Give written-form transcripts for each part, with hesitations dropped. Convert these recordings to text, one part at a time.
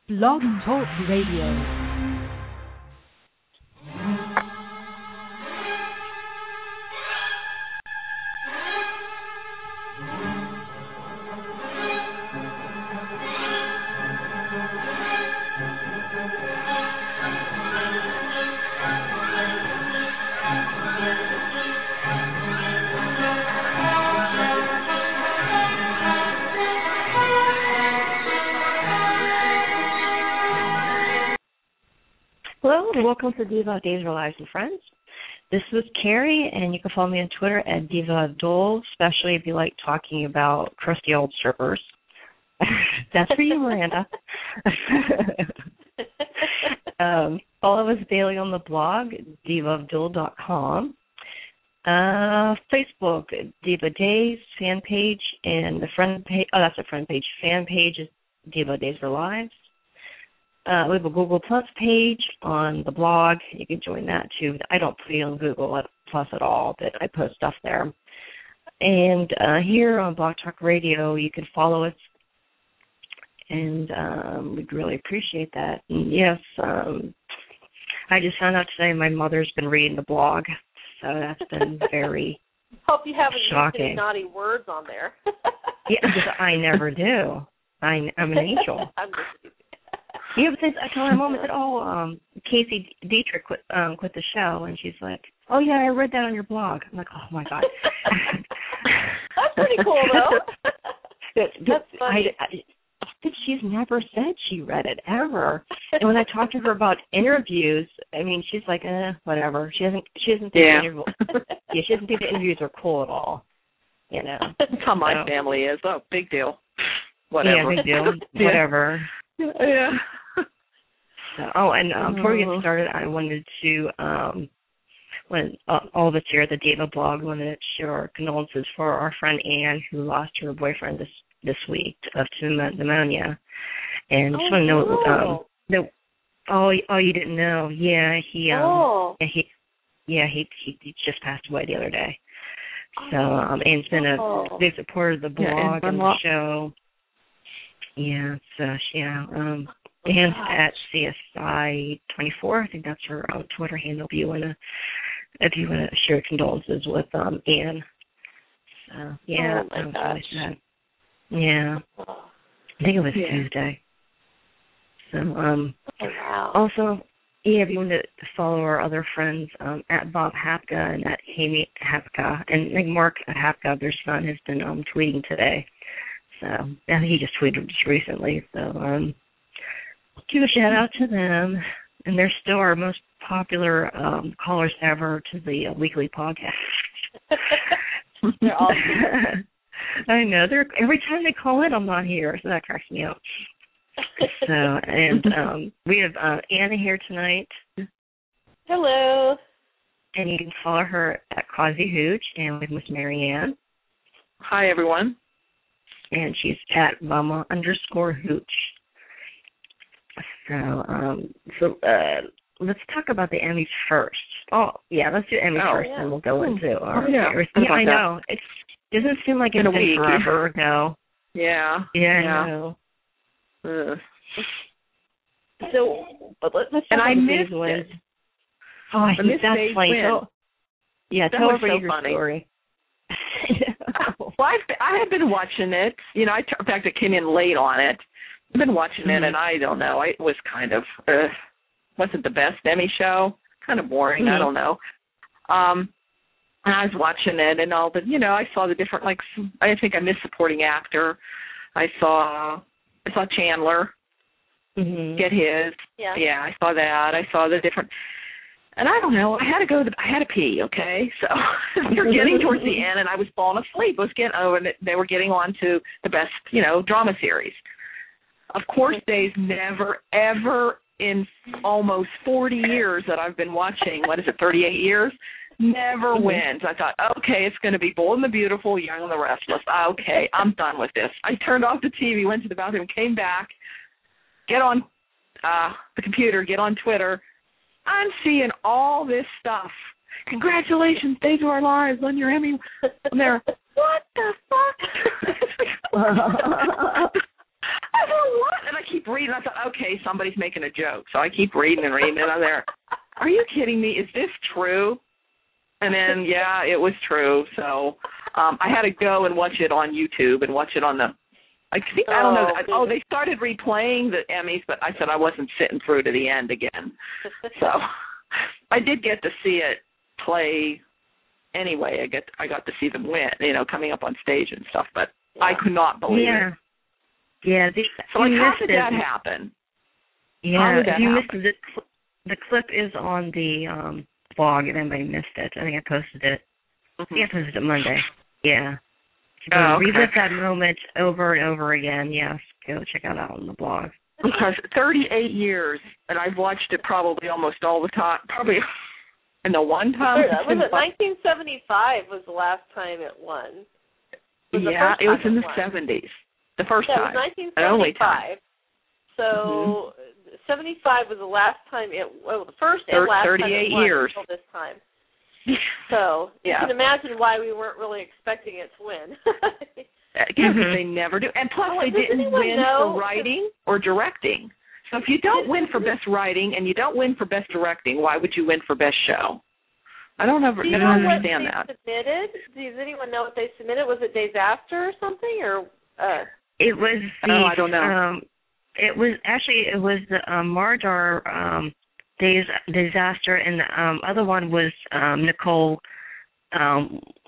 Blog Talk Radio. Hello, and welcome to Diva Days of Our Lives and Friends. This is Carrie, and you can follow me on Twitter at Diva Abdul, especially if you like talking about crusty old strippers. That's for you, Miranda. Follow us daily on the blog, divaabdul.com. Facebook, Diva Days fan page, and the friend page. Oh, that's a friend page. Fan page is Diva Days of Our Lives. We have a Google Plus page on the blog. You can join that too. I don't put it on Google Plus at all, but I post stuff there. And here on Blog Talk Radio, you can follow us, and we'd really appreciate that. And yes, I just found out today my mother's been reading the blog, so that's been very Hope you haven't shocking. used any naughty words on there. Yeah, because I never do. I'm an angel. I'm just Yeah, but I told my mom, I said, Casey Dietrich quit the show, and she's like, oh, yeah, I read that on your blog. I'm like, oh, my God. That's pretty cool, though. That's funny. She's never said she read it, ever. And when I talk to her about interviews, I mean, she's like, whatever. She doesn't think she doesn't think the interviews are cool at all, you know. That's how my family is. Oh, big deal. Whatever. Yeah, big deal. Whatever. Yeah. So, before we get started, I wanted to, when all of us here at the Diva blog wanted to share our condolences for our friend Anne, who lost her boyfriend this week to pneumonia. And just want to know, you didn't know? Yeah, he just passed away the other day. So, Anne's been a big supporter of the blog and the show. Yeah, Anne's at CSI 24. I think that's her Twitter handle. If you wanna share condolences with Anne. So yeah, oh my that was gosh. really sad. Yeah, I think it was Tuesday. So wow. Also, if you want to follow our other friends at Bob Hapka and at Amy Hapka, and like Mark Hapka, their son, has been tweeting today. So I think he just tweeted just recently. So give a shout out to them, and they're still our most popular callers ever to the weekly podcast. They're awesome. I know. Every time they call in, I'm not here, so that cracks me up. So, and we have Anna here tonight. Hello. And you can follow her at Quasi Hooch, and with Miss Mary Ann. Hi, everyone. And she's at Mama_Hooch. So let's talk about the Emmys first. Oh, yeah, let's do Emmys first, and we'll go into our favorites. Yeah, I know. It doesn't seem like it's been forever ago. Yeah. Yeah, I know. So, but let's talk about the missed wins. it. Oh, I think that's funny. That tell was everybody so your funny. story. Well, I have been watching it. You know, in fact, I came in late on it. I've been watching it, and I don't know. It was kind of, wasn't the best Emmy show. Kind of boring. I don't know. And I was watching it, and all the, I saw the different, I think I missed supporting actor. I saw Chandler get his. Yeah, I saw that. I saw the different. And I don't know, I had to pee, okay? So we're getting towards the end, and I was falling asleep. And they were getting on to the best, drama series. Of course, Days never, ever in almost 40 years that I've been watching, 38 years, never wins. I thought, okay, it's going to be Bold and the Beautiful, Young and the Restless. Okay, I'm done with this. I turned off the TV, went to the bathroom, came back, get on the computer, get on Twitter. I'm seeing all this stuff. Congratulations, Days of Our Lives on your Emmy. And they're, what the fuck? I thought, what? And I keep reading. I thought, okay, somebody's making a joke. So I keep reading and reading, and I'm there. Are you kidding me? Is this true? And then, yeah, it was true. So I had to go and watch it on YouTube and watch it on the, I don't know. They started replaying the Emmys, but I said I wasn't sitting through to the end again. So I did get to see it play anyway. I got to see them win, coming up on stage and stuff, but I could not believe it. Yeah. So how did that happen? Yeah, if you missed it, the clip is on the blog, if anybody missed it. I think I posted it. I think I posted it Monday. Yeah. Relive that moment over and over again. Yes, go check it out on the blog. Because 38 years, and I've watched it probably almost all the time. Probably in the one time. Was it 1975 was the last time it won? It was in the 70s. The first time. It was 1975. So 75 was the last time the first and last 38 time it won years until this time. So you can imagine why we weren't really expecting it to win. Because they never do. And plus they didn't win for writing or directing. So if you don't win for best writing and you don't win for best directing, why would you win for best show? I don't understand that. Submitted? Does anyone know what they submitted? Was it Days After or something? Or it was I don't know. It was the Mardar Disaster, and the other one was Nicole. I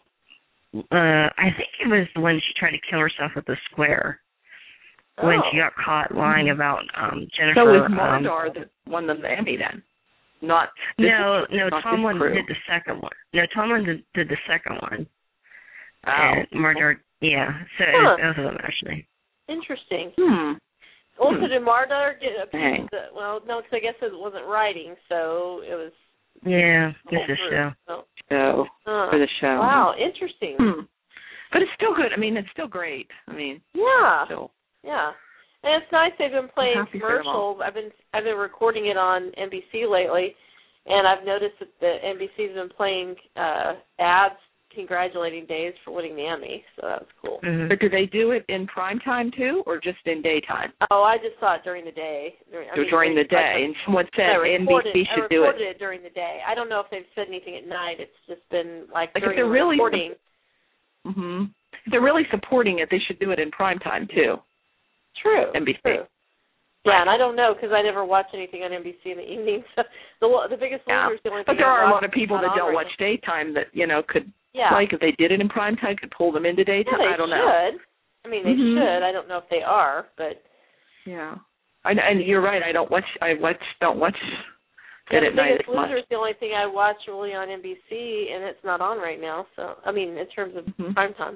think it was the one she tried to kill herself with the square when she got caught lying about Jennifer. So was Mardar that won the Emmy then? No, Tomlin did the second one. No, Tomlin did the second one. And Mardar, so it was both of them actually. Interesting. Also, did Mardar get a piece of because I guess it wasn't writing, so it was... Yeah, this is show. For the show. Wow, interesting. But it's still good. I mean, it's still great. I mean... Yeah. Still. Yeah. And it's nice they've been playing commercials. I've been recording it on NBC lately, and I've noticed that the NBC's been playing ads congratulating Days for winning the Emmy, so that was cool. But do they do it in prime time too, or just in daytime? Oh, I just saw it during the day. During the day, and someone said NBC should do it. I recorded it during the day. I don't know if they've said anything at night. It's just been like during if they're really recording. If they're really supporting it, they should do it in prime time too. True. NBC. True. Yeah, and I don't know because I never watch anything on NBC in the evening. So the biggest loser is the only thing. But there are a lot of people that don't watch daytime that could. Yeah. Like if they did it in prime time, could pull them into daytime. Yeah, I don't know. They should. I mean, they should. I don't know if they are, but. Yeah. And you're right. I don't watch it at night as much. The Biggest Loser is the only thing I watch really on NBC, and it's not on right now. So I mean, in terms of prime time.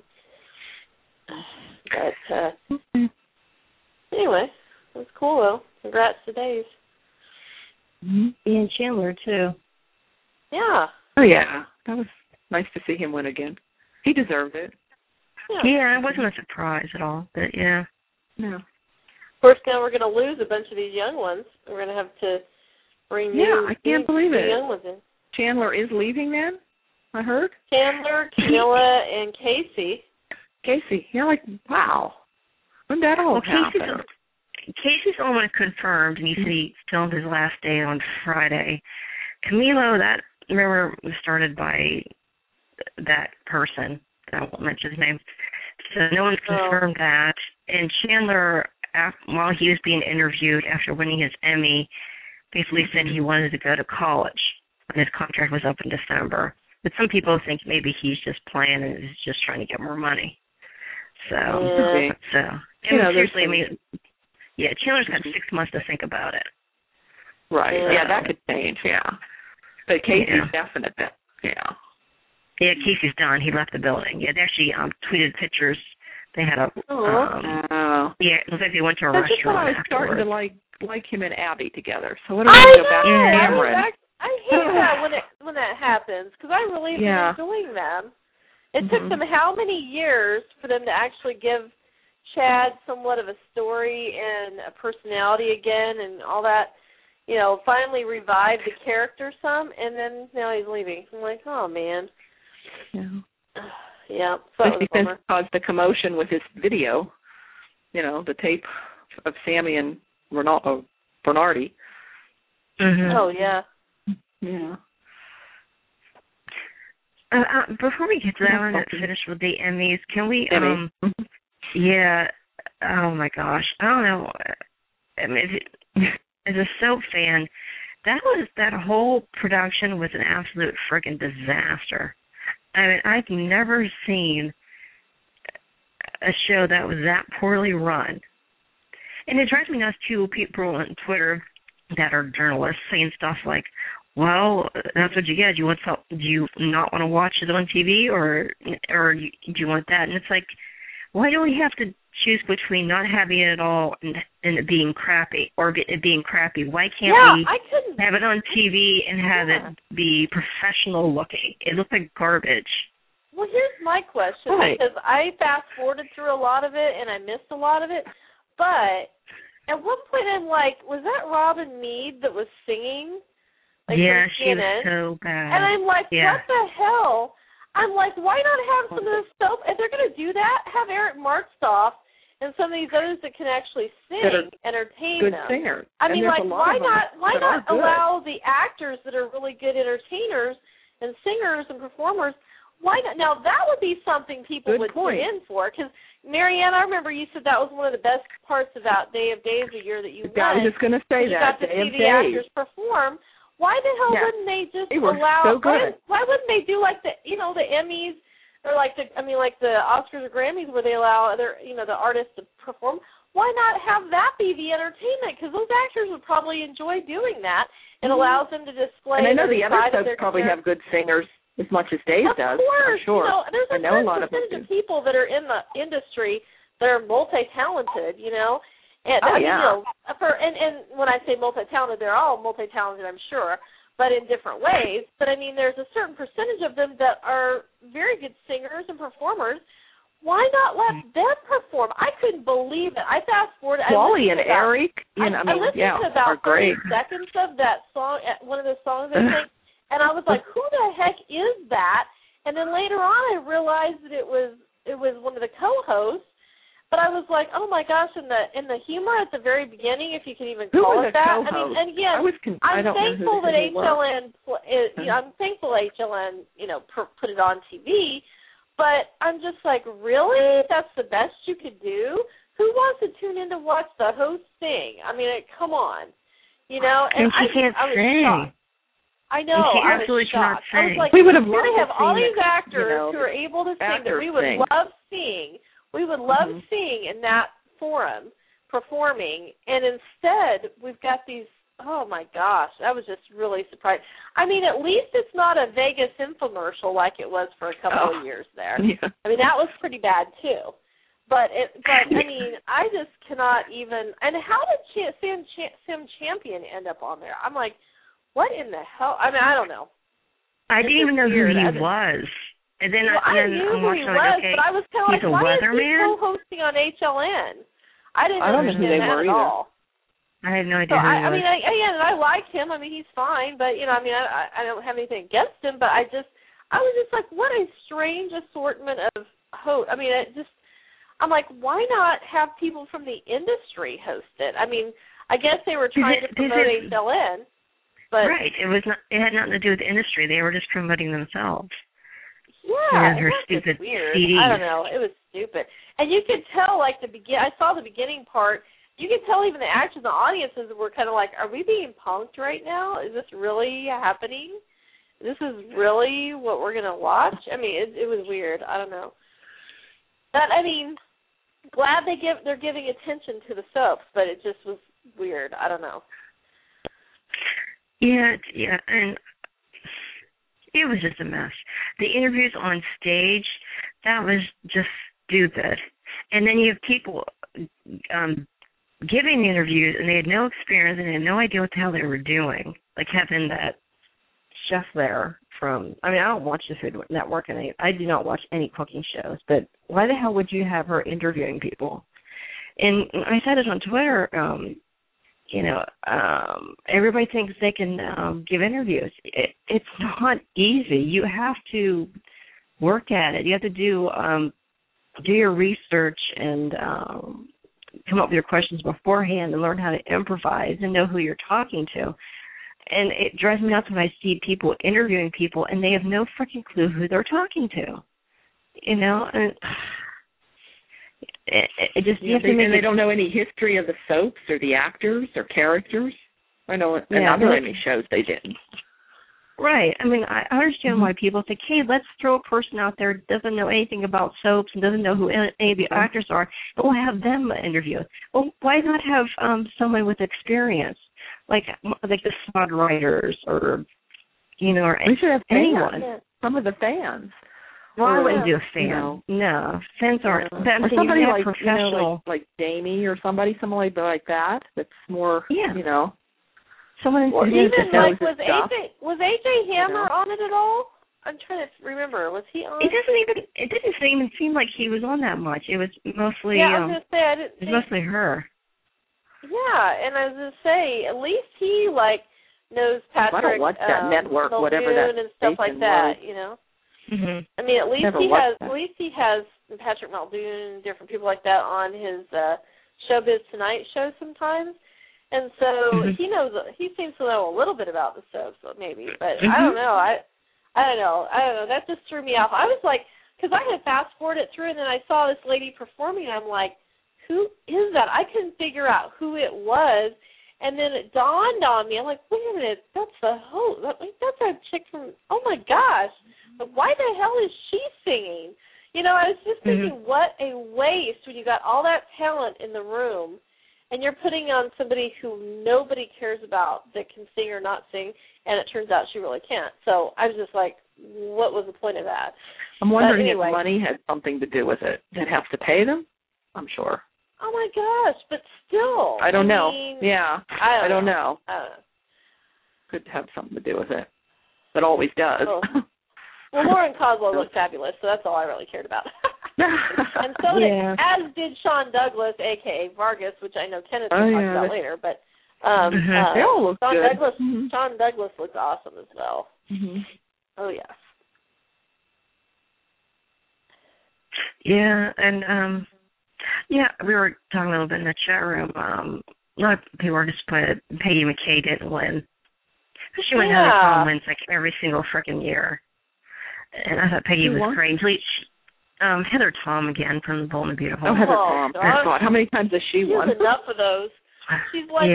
But anyway, it was cool though. Congrats to Days. Ian Chandler too. Yeah. Oh yeah, that was nice to see him win again. He deserved it. Yeah, it wasn't a surprise at all, but yeah. No. Of course, now we're going to lose a bunch of these young ones. We're going to have to bring I can't believe it. young ones in. Chandler is leaving then, I heard? Chandler, Camilla, and Casey. Casey, wow. When did that all happen? Casey's the only one confirmed, and he said he filmed his last day on Friday. Camilo, remember, was started by that person. I won't mention his name. So no one's confirmed that. And Chandler, while he was being interviewed after winning his Emmy, basically said he wanted to go to college when his contract was up in December. But some people think maybe he's just playing and is just trying to get more money. Seriously, I mean, Chandler's got 6 months to think about it. Right. Yeah, that could change, But Casey's definite. Yeah, Casey's done. He left the building. Yeah, they actually tweeted pictures. They had a it looks like they went to a restaurant. Just when I was starting to like him and Abby together. So what do we go back to Cameron? I hate that when that happens because I really been enjoying them. It took them how many years for them to actually give Chad somewhat of a story and a personality again and all that. Finally revive the character some, and then now he's leaving. I'm like, oh man. Yeah. So especially since it caused the commotion with his video. The tape of Sammy and Bernardi. Mm-hmm. Oh yeah. Yeah. Before we get to that, I want to finish with the Emmys. Can we? Yeah. Oh my gosh. I don't know. I mean, as a soap fan, that whole production was an absolute freaking disaster. I mean, I've never seen a show that was that poorly run. And it drives me nuts, too, people on Twitter that are journalists saying stuff like, well, that's what you get. Do you not want to watch it on TV, or do you want that? And it's like, why do we have to choose between not having it at all and it being crappy, or it being crappy? Why can't we have it on TV and have it be professional looking? It looked like garbage. Well, here's my question, because I fast-forwarded through a lot of it, and I missed a lot of it. But at one point I'm like, was that Robin Meade that was singing? Like, yeah, she was so bad. And I'm like, what the hell? I'm like, why not have some of this soap? If they're going to do that, have Eric Martzdorf and some of these others that can actually sing, entertain good them. Singers. I mean, like, why not allow the actors that are really good entertainers and singers and performers? Why not? Now, that would be something people would tune in for, because Marianne, I remember you said that was one of the best parts about Day of Days the year that you went. I was just going to say that. You got to see the actors perform. Why the hell wouldn't they just allow? So good. Why wouldn't they do like the Emmys or like the Oscars or Grammys, where they allow other the artists to perform? Why not have that be the entertainment? Because those actors would probably enjoy doing that. It allows them to display. And I know the other soaps probably have good singers as much as Dave does. Of course, I'm sure. There's a certain percentage of people that are in the industry that are multi-talented. And and when I say multi-talented, they're all multi-talented, I'm sure, but in different ways. But I mean, there's a certain percentage of them that are very good singers and performers. Why not let them perform? I couldn't believe it. I fast-forwarded. Wally and Eric, I listened to about 30 seconds of that song, one of the songs, I think, and I was like, who the heck is that? And then later on I realized that it was one of the co-hosts. But I was like, oh my gosh! In the humor at the very beginning, if you can even call it that. Co-host? I mean, and again, I'm thankful that HLN. I'm thankful HLN, put it on TV. But I'm just like, really? That's the best you could do? Who wants to tune in to watch the host sing? I mean, come on, And she can't sing. Shocked. I know. She absolutely cannot sing. I was like, we would have loved to have all these it, actors who are able to sing that we would love seeing. We would love seeing in that forum performing, and instead we've got these, oh my gosh, I was just really surprised. I mean, at least it's not a Vegas infomercial like it was for a couple of years there. Yeah. I mean, that was pretty bad too. But I mean, I just cannot even, and how did Sam Champion end up on there? I'm like, what in the hell? I mean, I don't know. I didn't even know who he was. And then, I knew who he was, but I was kind of like, why is he co-hosting on HLN? I didn't understand that at all. I had no idea who he was. I mean, I like him. I mean, he's fine, but, I don't have anything against him, but I was just like, what a strange assortment of hosts. I mean, I'm like, why not have people from the industry host it? I mean, I guess they were trying to promote HLN. But, right. It had nothing to do with the industry. They were just promoting themselves. Yeah, her stupid weird. CDs. I don't know. It was stupid. And you could tell, like, I saw the beginning part. You could tell even the actors and the audiences were kind of like, are we being punked right now? Is this really happening? This is really what we're going to watch? I mean, it was weird. I don't know. But, I mean, glad they're giving attention to the soaps, but it just was weird. I don't know. Yeah, and it was just a mess. The interviews on stage, that was just stupid. And then you have people giving the interviews, and they had no experience, and they had no idea what the hell they were doing. Like having that chef there from, I don't watch the Food Network, and I do not watch any cooking shows, but why the hell would you have her interviewing people? And I said it on Twitter, everybody thinks they can give interviews. It's not easy. You have to work at it. You have to do your research and come up with your questions beforehand and learn how to improvise and know who you're talking to. And it drives me nuts when I see people interviewing people and they have no freaking clue who they're talking to. You know, and it just they don't know any history of the soaps or the actors or characters. I know in other Emmy shows they didn't. Right. I mean, I understand why people think, hey, let's throw a person out there that doesn't know anything about soaps and doesn't know who any of the actors are, but we'll have them interview. Well, why not have someone with experience, like the SWAT writers or, you know, or we should have anyone. Some of the fans. Well, I wouldn't do a fan. No, fans aren't. Or somebody like professional, like Jamie or someone like that. That's more, you know. Someone or even like was AJ Hammer on it at all? I'm trying to remember. Was he on? It didn't even seem like he was on that much. It was mostly I was gonna say it was mostly her. Yeah, and I was gonna say at least he knows Patrick. I don't watch that network, Muldoon whatever that and stuff like that. You know. Mm-hmm. I mean, at least he has Patrick Muldoon, different people like that on his Showbiz Tonight show sometimes. And so he seems to know a little bit about the soaps, maybe, but I don't know. I don't know. That just threw me off. I was like, because I had fast-forwarded through, and then I saw this lady performing, and I'm like, who is that? I couldn't figure out who it was, and then it dawned on me. I'm like, wait a minute, that's the host. That's a chick from, oh, my gosh. But why the hell is she singing? You know, I was just thinking, what a waste when you got all that talent in the room, and you're putting on somebody who nobody cares about that can sing or not sing, and it turns out she really can't. So I was just like, what was the point of that? I'm wondering if money had something to do with it. Did it have to pay them? I'm sure. Oh, my gosh, but still. I don't know. Yeah. I don't know. Could have something to do with it. It always does. Well, Lauren Coslow looked fabulous, so that's all I really cared about. And so as did Sean Douglas, a.k.a. Vargas, which I know Kenneth will talk about later. But they all look good. Sean Douglas looked awesome as well. Mm-hmm. Oh, yes. Yeah, and, we were talking a little bit in the chat room. A lot of people were disappointed Peggy McKay didn't win. She went Heather Tom wins every single freaking year. And I thought Peggy was great. Heather Tom again from The Bold and Beautiful. Oh, Heather Tom. God. How many times has she won? She's enough of those. She's like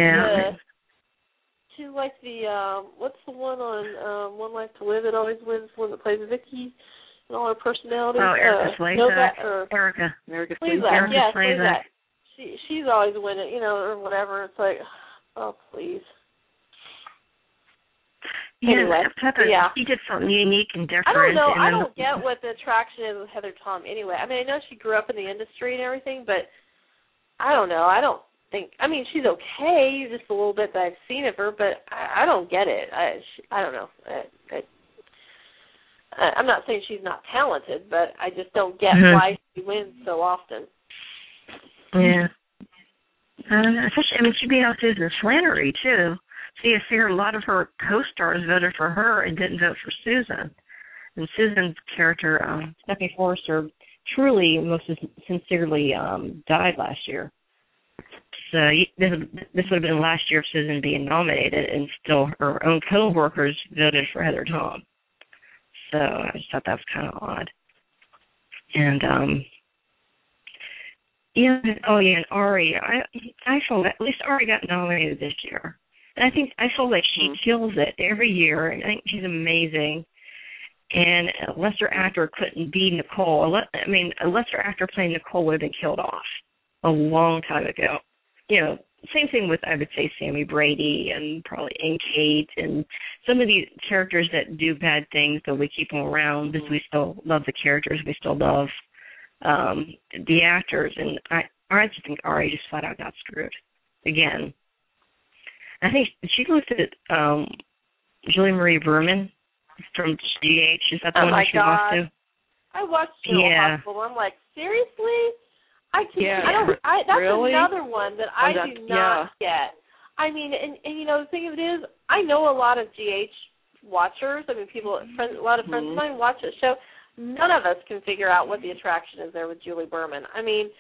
the what's the one on One Life to Live that always wins, one that plays Vicky and all her personalities. Oh, Erica Slezak. Erica Slezak. Yeah, Slezak. She's always winning, you know, or whatever. It's like, oh, please. Anyway, she did something unique and different. I don't know. I don't get what the attraction is with Heather Tom anyway. I mean, I know she grew up in the industry and everything, but I don't know. I don't think. I mean, she's okay, just a little bit that I've seen of her, but I don't get it. I don't know. I'm not saying she's not talented, but I just don't get why she wins so often. Yeah. Especially, I mean, she'd be out Susan Flannery too. So you see a lot of her co-stars voted for her and didn't vote for Susan. And Susan's character, Stephanie Forrester, truly, most sincerely died last year. So this would have been last year of Susan being nominated, and still her own co-workers voted for Heather Tom. So I just thought that was kind of odd. And, and Ari, I feel that at least Ari got nominated this year. And I feel like she kills it every year, and I think she's amazing. And a lesser actor couldn't be Nicole. A lesser actor playing Nicole would have been killed off a long time ago. You know, same thing with, I would say, Sammy Brady and probably Kate and some of these characters that do bad things, but we keep them around because we still love the characters. We still love the actors. And I just think Ari just flat out got screwed again. I think she looked at Julie Marie Berman from GH. Is that the one that she lost to? I watched General Hospital. I'm like, seriously? That's really? Another one that I do not get. I mean, and you know, the thing of it is, I know a lot of GH watchers. I mean, a lot of friends of mine watch the show. None of us can figure out what the attraction is there with Julie Berman. I mean,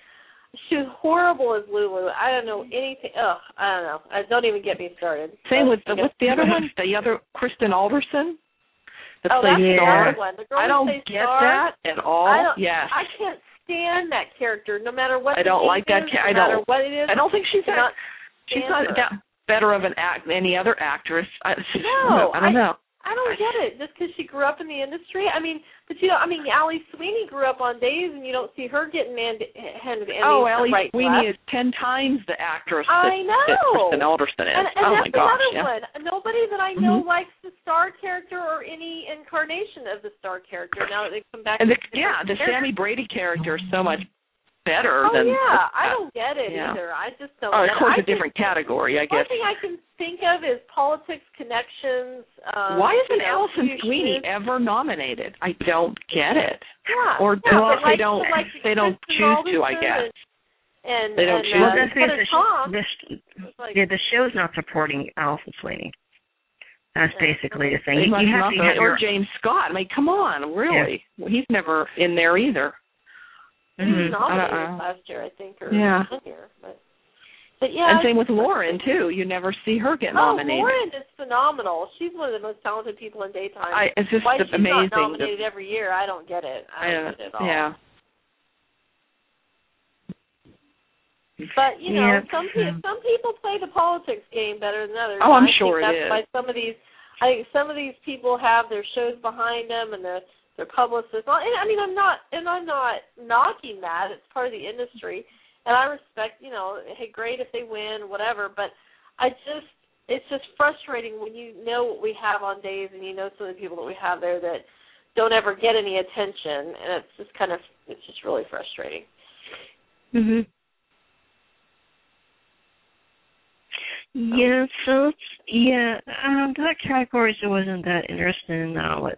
She was horrible as Lulu. I don't know anything. I don't know. Don't even get me started. Same with the other one, the other Kristen Alderson. That's the other one. The girl I don't get that at all. Yes. I can't stand that character, no matter what. I don't like that character. No matter what it is. I don't think she's not better of any other actress. I don't know. I don't get it. Just because she grew up in the industry, but Allie Sweeney grew up on Days, and you don't see her getting handed Emmys. Oh, Allie Sweeney is 10 times the actress I know. that Kristen Alderson is. And oh that's my gosh, another one. Nobody that I know likes the star character or any incarnation of the star character. Now that they come back, and the Sammy Brady character is so much better than. I don't get it either. I just don't. Oh, of course, a different category, I guess. One thing I can think of is politics, connections. Why isn't Allison Sweeney ever nominated? I don't get it. Yeah. Or they don't choose to, I guess. And they don't choose. That's because the show's not supporting Allison Sweeney. That's basically the thing. Or James Scott. Come on, really? Yeah. Well, he's never in there either. He was nominated last year, I think, or this year. But yeah. And same with Lauren, too. You never see her get nominated. Lauren is phenomenal. She's one of the most talented people in daytime. It's just Why amazing. Why she's not nominated every year, I don't get it. I don't get it at all. Yeah. But, some people play the politics game better than others. Oh, I'm sure it is. That's why I think some of these people have their shows behind them and their publicists. I'm not knocking that. It's part of the industry. And I respect, hey, great if they win, whatever. But it's just frustrating when you know what we have on Days and you know some of the people that we have there that don't ever get any attention. And it's just really frustrating. Mhm. Yeah. So that category wasn't that interesting.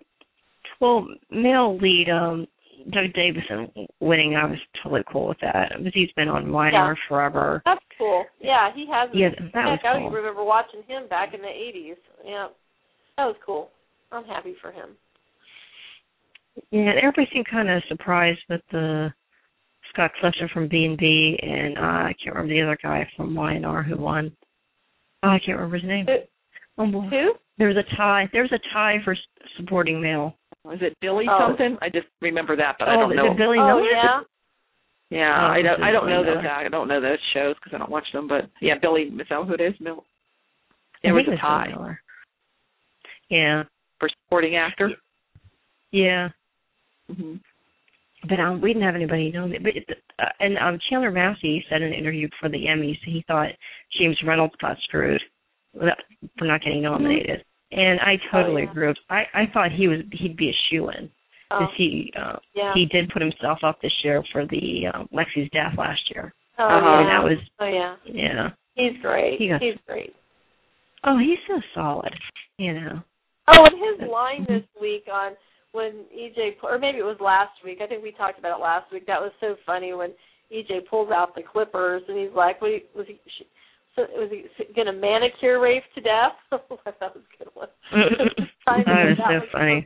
Male lead, Doug Davison winning, I was totally cool with that because he's been on Y&R forever. That's cool. Yeah, he has. Yeah, that was cool. I remember watching him back in the 80s. Yeah, that was cool. I'm happy for him. Yeah, and everybody seemed kind of surprised with the Scott Clifton from B&B, and I can't remember the other guy from Y&R who won. I can't remember his name. Who? There was a tie. There was a tie for supporting male. Was it Billy something? I just remember that, but I don't know. Is it Billy Miller? Yeah. Yeah, I don't know those. I don't know those shows because I don't watch them. But yeah, Billy. Is that who it is? Bill. There was a tie. Yeah. For supporting actor. Yeah. Mm-hmm. But we didn't have anybody know that. But Chandler Massey said in an interview for the Emmys he thought James Reynolds got screwed for not getting nominated. Mm-hmm. And I totally agree. I thought he'd be a shoo-in because he did put himself up this year for the Lexi's death last year. And that was yeah. He's great. He's great. Oh, he's so solid. Oh, and his line this week on when EJ, or maybe it was last week. I think we talked about it last week. That was so funny when EJ pulls out the clippers and he's like, was he going to manicure Rafe to death? That was a good one. That was so funny.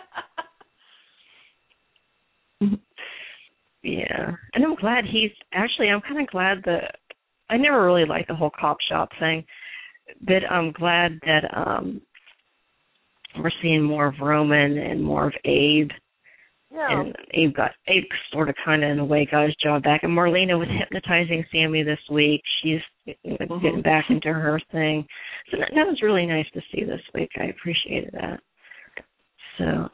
Yeah. And I'm glad I'm kind of glad I never really liked the whole cop shop thing, but I'm glad that we're seeing more of Roman and more of Abe. Yeah. And Abe sort of kind of in a way got his job back. And Marlena was hypnotizing Sammy this week. She's getting back into her thing. So that was really nice to see this week. I appreciated that. So,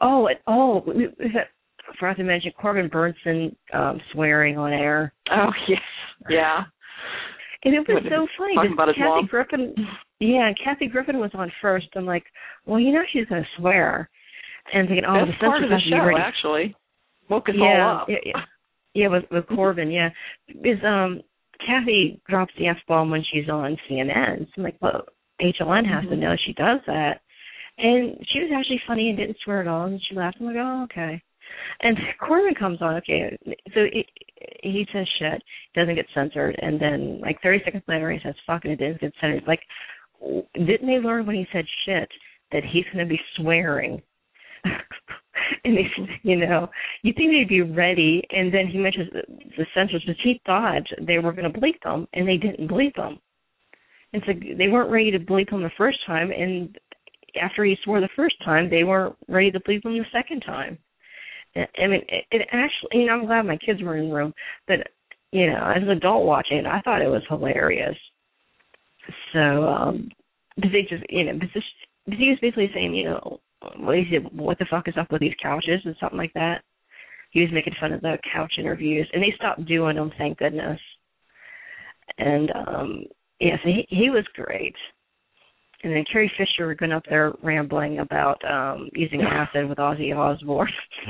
I forgot to mention Corbin Burnson swearing on air. Oh, yes. Yeah. And it was so funny. Talking about his mom. Kathy Griffin was on first. I'm like, well, she's going to swear. And thinking, that's the part of the show, actually. Woke us all up. Yeah, with Corbin, yeah. Because Kathy drops the F-bomb when she's on CNN. So I'm like, well, HLN has to know she does that. And she was actually funny and didn't swear at all. And she laughed. I'm like, oh, okay. And Corbin comes on, okay. So he says shit. It doesn't get censored. And then, 30 seconds later, he says, fuck, and it didn't get censored. Like, didn't they learn when he said shit that he's going to be swearing? And they, you think they'd be ready, and then he mentions the censors, because he thought they were going to bleep them, and they didn't bleep them. And so they weren't ready to bleep them the first time, and after he swore the first time, they weren't ready to bleep them the second time. I mean, it actually, I'm glad my kids were in the room, but, as an adult watching it, I thought it was hilarious. So, but they just, but he was basically saying, what the fuck is up with these couches and something like that. He was making fun of the couch interviews, and they stopped doing them, thank goodness. And, so he was great. And then Carrie Fisher going up there rambling about using acid with Ozzy Osbourne.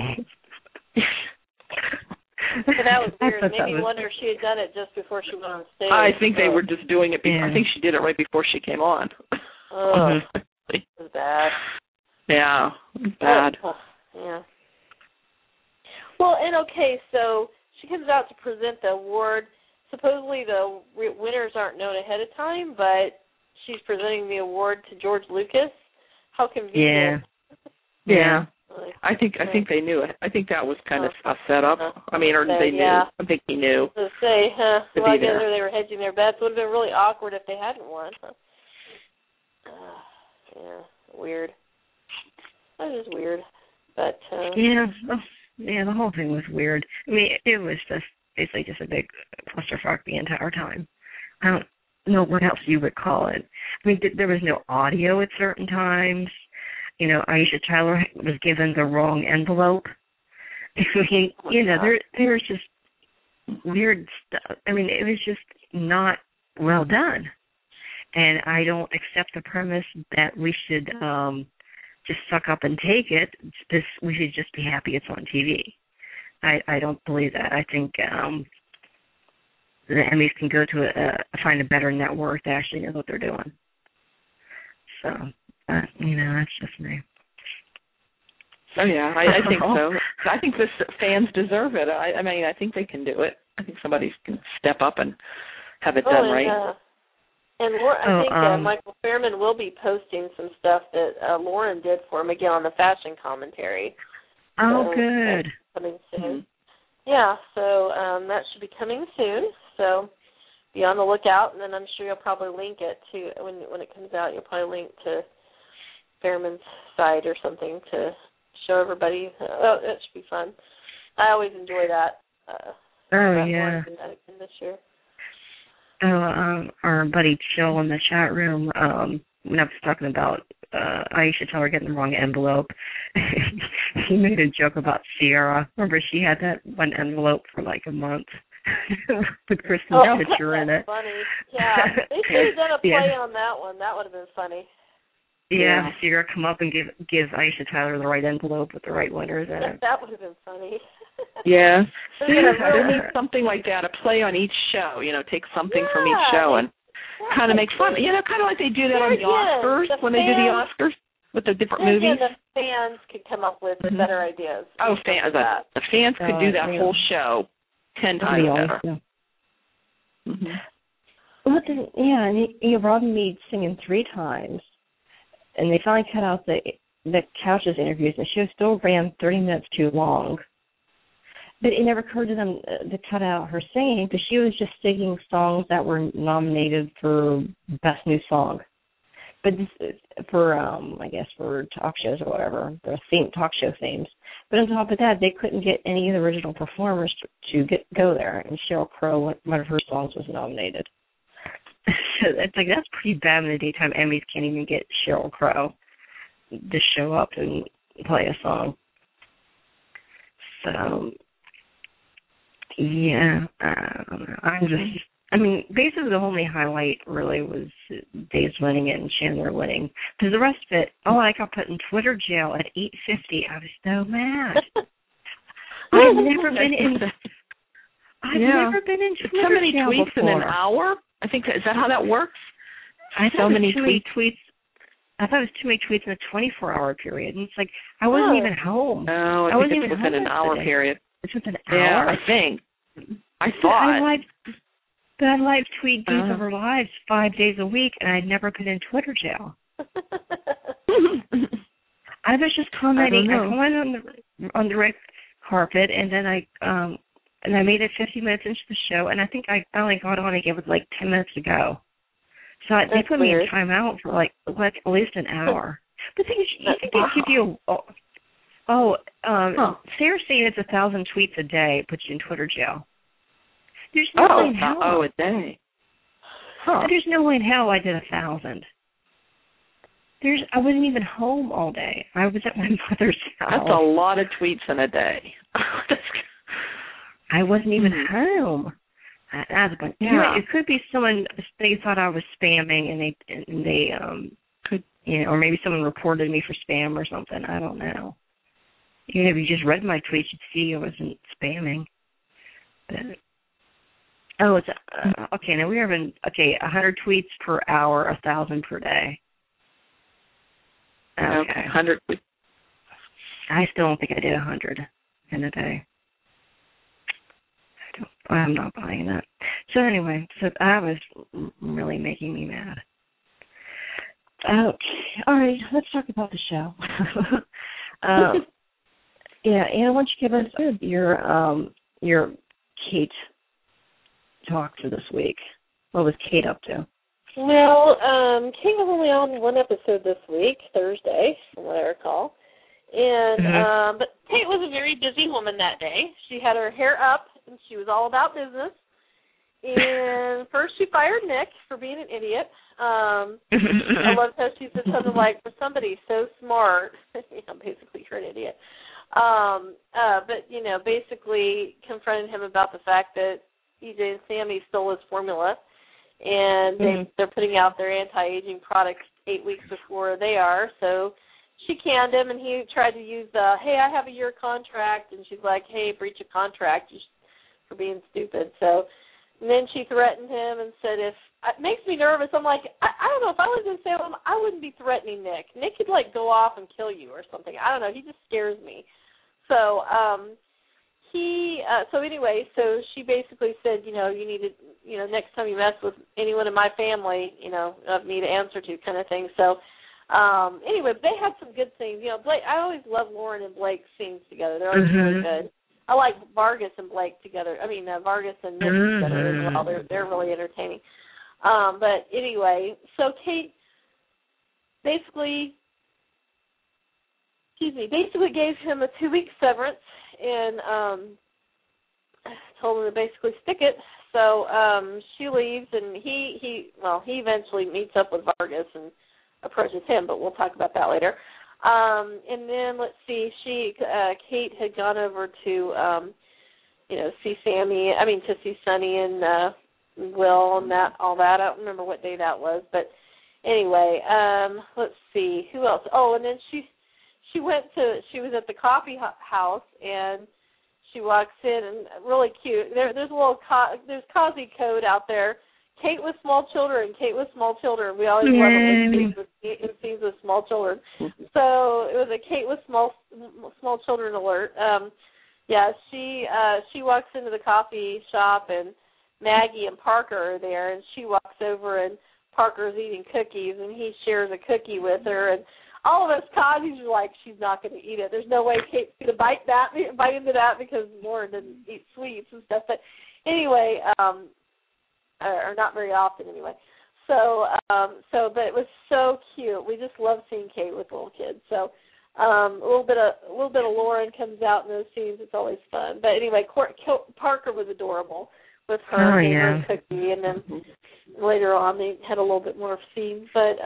So that was weird. It made me wonder if she had done it just before she went on stage. I think they were just doing it. I think she did it right before she came on. Oh, it was bad. Yeah, it was bad. Yeah. Well, and okay, so she comes out to present the award. Supposedly the winners aren't known ahead of time, but she's presenting the award to George Lucas. How convenient. Yeah. I think they knew it. I think that was kind of a setup. I mean, or they knew. I think he knew. To say, well, I guess they were hedging their bets. It would have been really awkward if they hadn't won. Weird. That is weird. But the whole thing was weird. I mean, it was just basically just a big clusterfuck the entire time. I don't know what else you would call it. I mean, there was no audio at certain times. Aisha Tyler was given the wrong envelope. I mean, there was just weird stuff. I mean, it was just not well done. And I don't accept the premise that we should just suck up and take it. We should just be happy it's on TV. I don't believe that. I think the Emmys can go to find a better network that actually knows what they're doing. So, that's just me. Oh, yeah, I think so. I think the fans deserve it. I mean, I think they can do it. I think somebody can step up and have it done right. And I think Michael Fairman will be posting some stuff that Lauren did for him, again, on the fashion commentary. Oh, good. Coming soon. Mm-hmm. Yeah, so that should be coming soon. So be on the lookout, and then I'm sure you'll probably link it to, when it comes out, you'll probably link to Fairman's site or something to show everybody. That should be fun. I always enjoy that. Yeah. This year. Our buddy Chill in the chat room, when I was talking about Aisha Tyler getting the wrong envelope, he made a joke about Sierra. Remember, she had that one envelope for like a month with Kristen's picture in it. Funny. Yeah, they should have done a play on that one. That would have been funny. Yeah, Sierra come up and give Aisha Tyler the right envelope with the right winners in it. That would have been funny. Yeah. They need something like that, a play on each show, take something from each show and kind of make fun. Kind of like they do that on the Oscars, when they do the Oscars with the different movies. The fans could come up with better ideas. Oh, the fans could do that whole show 10 times better. Yeah. And Robin Meade singing 3 times. And they finally cut out the Couches interviews, and she still ran 30 minutes too long. But it never occurred to them to cut out her singing, because she was just singing songs that were nominated for Best New Song. But this, for talk shows or whatever, the talk show themes. But on top of that, they couldn't get any of the original performers to go there. And Sheryl Crow, one of her songs, was nominated. So it's like, that's pretty bad when the daytime Emmys can't even get Sheryl Crow to show up and play a song. So, yeah, basically the only highlight really was Dave's winning and Chandler winning. Because the rest of it, I got put in Twitter jail at 8:50. I was so mad. I've never been in Twitter so many jail tweets before. in an hour? I think, is that how that works? I thought so many tweets. I thought it was too many tweets in a 24-hour period. And it's like, I wasn't even home. No, I think it's within an hour period. It's within an hour? Yeah, I think. I thought. But I live tweet Deep Over Lives 5 days a week, and I'd never been in Twitter jail. I was just commenting. I commented on on the red carpet, and then I made it 50 minutes into the show, and I think I finally got on again with like 10 minutes to go. So they put me in timeout for like at least an hour. But you think they give you Sarah's saying it's 1,000 tweets a day puts you in Twitter jail. There's no way in hell. A day. Huh. There's no way in hell I did 1,000. I wasn't even home all day. I was at my mother's house. That's a lot of tweets in a day. I wasn't even home. It could be someone. They thought I was spamming, and they could, or maybe someone reported me for spam or something. I don't know. Even if you just read my tweets, you'd see I wasn't spamming. But, it's okay. Now we are having 100 tweets per hour, 1,000 per day. Okay, 100. I still don't think I did 100 in a day. I'm not buying that. So anyway, that was really making me mad. Okay, all right, let's talk about the show. Anna, why don't you give us your Kate talk for this week? What was Kate up to? Well, Kate was only on one episode this week, Thursday, from what I recall. And but Kate was a very busy woman that day. She had her hair up, and she was all about business. And first she fired Nick for being an idiot. I love how she said something like, for somebody so smart, basically you're an idiot. But, basically confronted him about the fact that EJ and Sammy stole his formula. And they're putting out their anti-aging products 8 weeks before they are. So she canned him, and he tried to use hey, I have a year contract. And she's like, hey, breach of contract for being stupid. So and then she threatened him and said, it makes me nervous. I'm like, I don't know. If I was in Salem, I wouldn't be threatening Nick. Nick could, go off and kill you or something. I don't know. He just scares me. So so she basically said, you need to, next time you mess with anyone in my family, of me to answer to kind of thing. So, but they had some good scenes. Blake, I always love Lauren and Blake's scenes together. They're always really good. I like Vargas and Blake together. I mean, Vargas and Nick together as well. They're really entertaining. But anyway, so Kate basically gave him a 2-week severance and told him to basically stick it. So she leaves, and he eventually meets up with Vargas and approaches him, but we'll talk about that later. And then let's see, Kate had gone over to see Sonny and Will and all that. I don't remember what day that was, but anyway, let's see who else. Oh, and then she was at the coffee house, and she walks in, and really cute. There's there's Kazi code out there. Kate with small children. We always love it when scenes with small children. So it was a Kate with small children alert. She walks into the coffee shop, and Maggie and Parker are there, and she walks over, and Parker's eating cookies, and he shares a cookie with her, and all of us Kazis are like, she's not going to eat it. There's no way Kate's going to bite into that because Lauren didn't eat sweets and stuff. But anyway, or not very often anyway. So, but it was so cute. We just love seeing Kate with little kids. So, a little bit of Lauren comes out in those scenes. It's always fun. But anyway, Parker was adorable with her and her cookie, and then later on they had a little bit more scenes.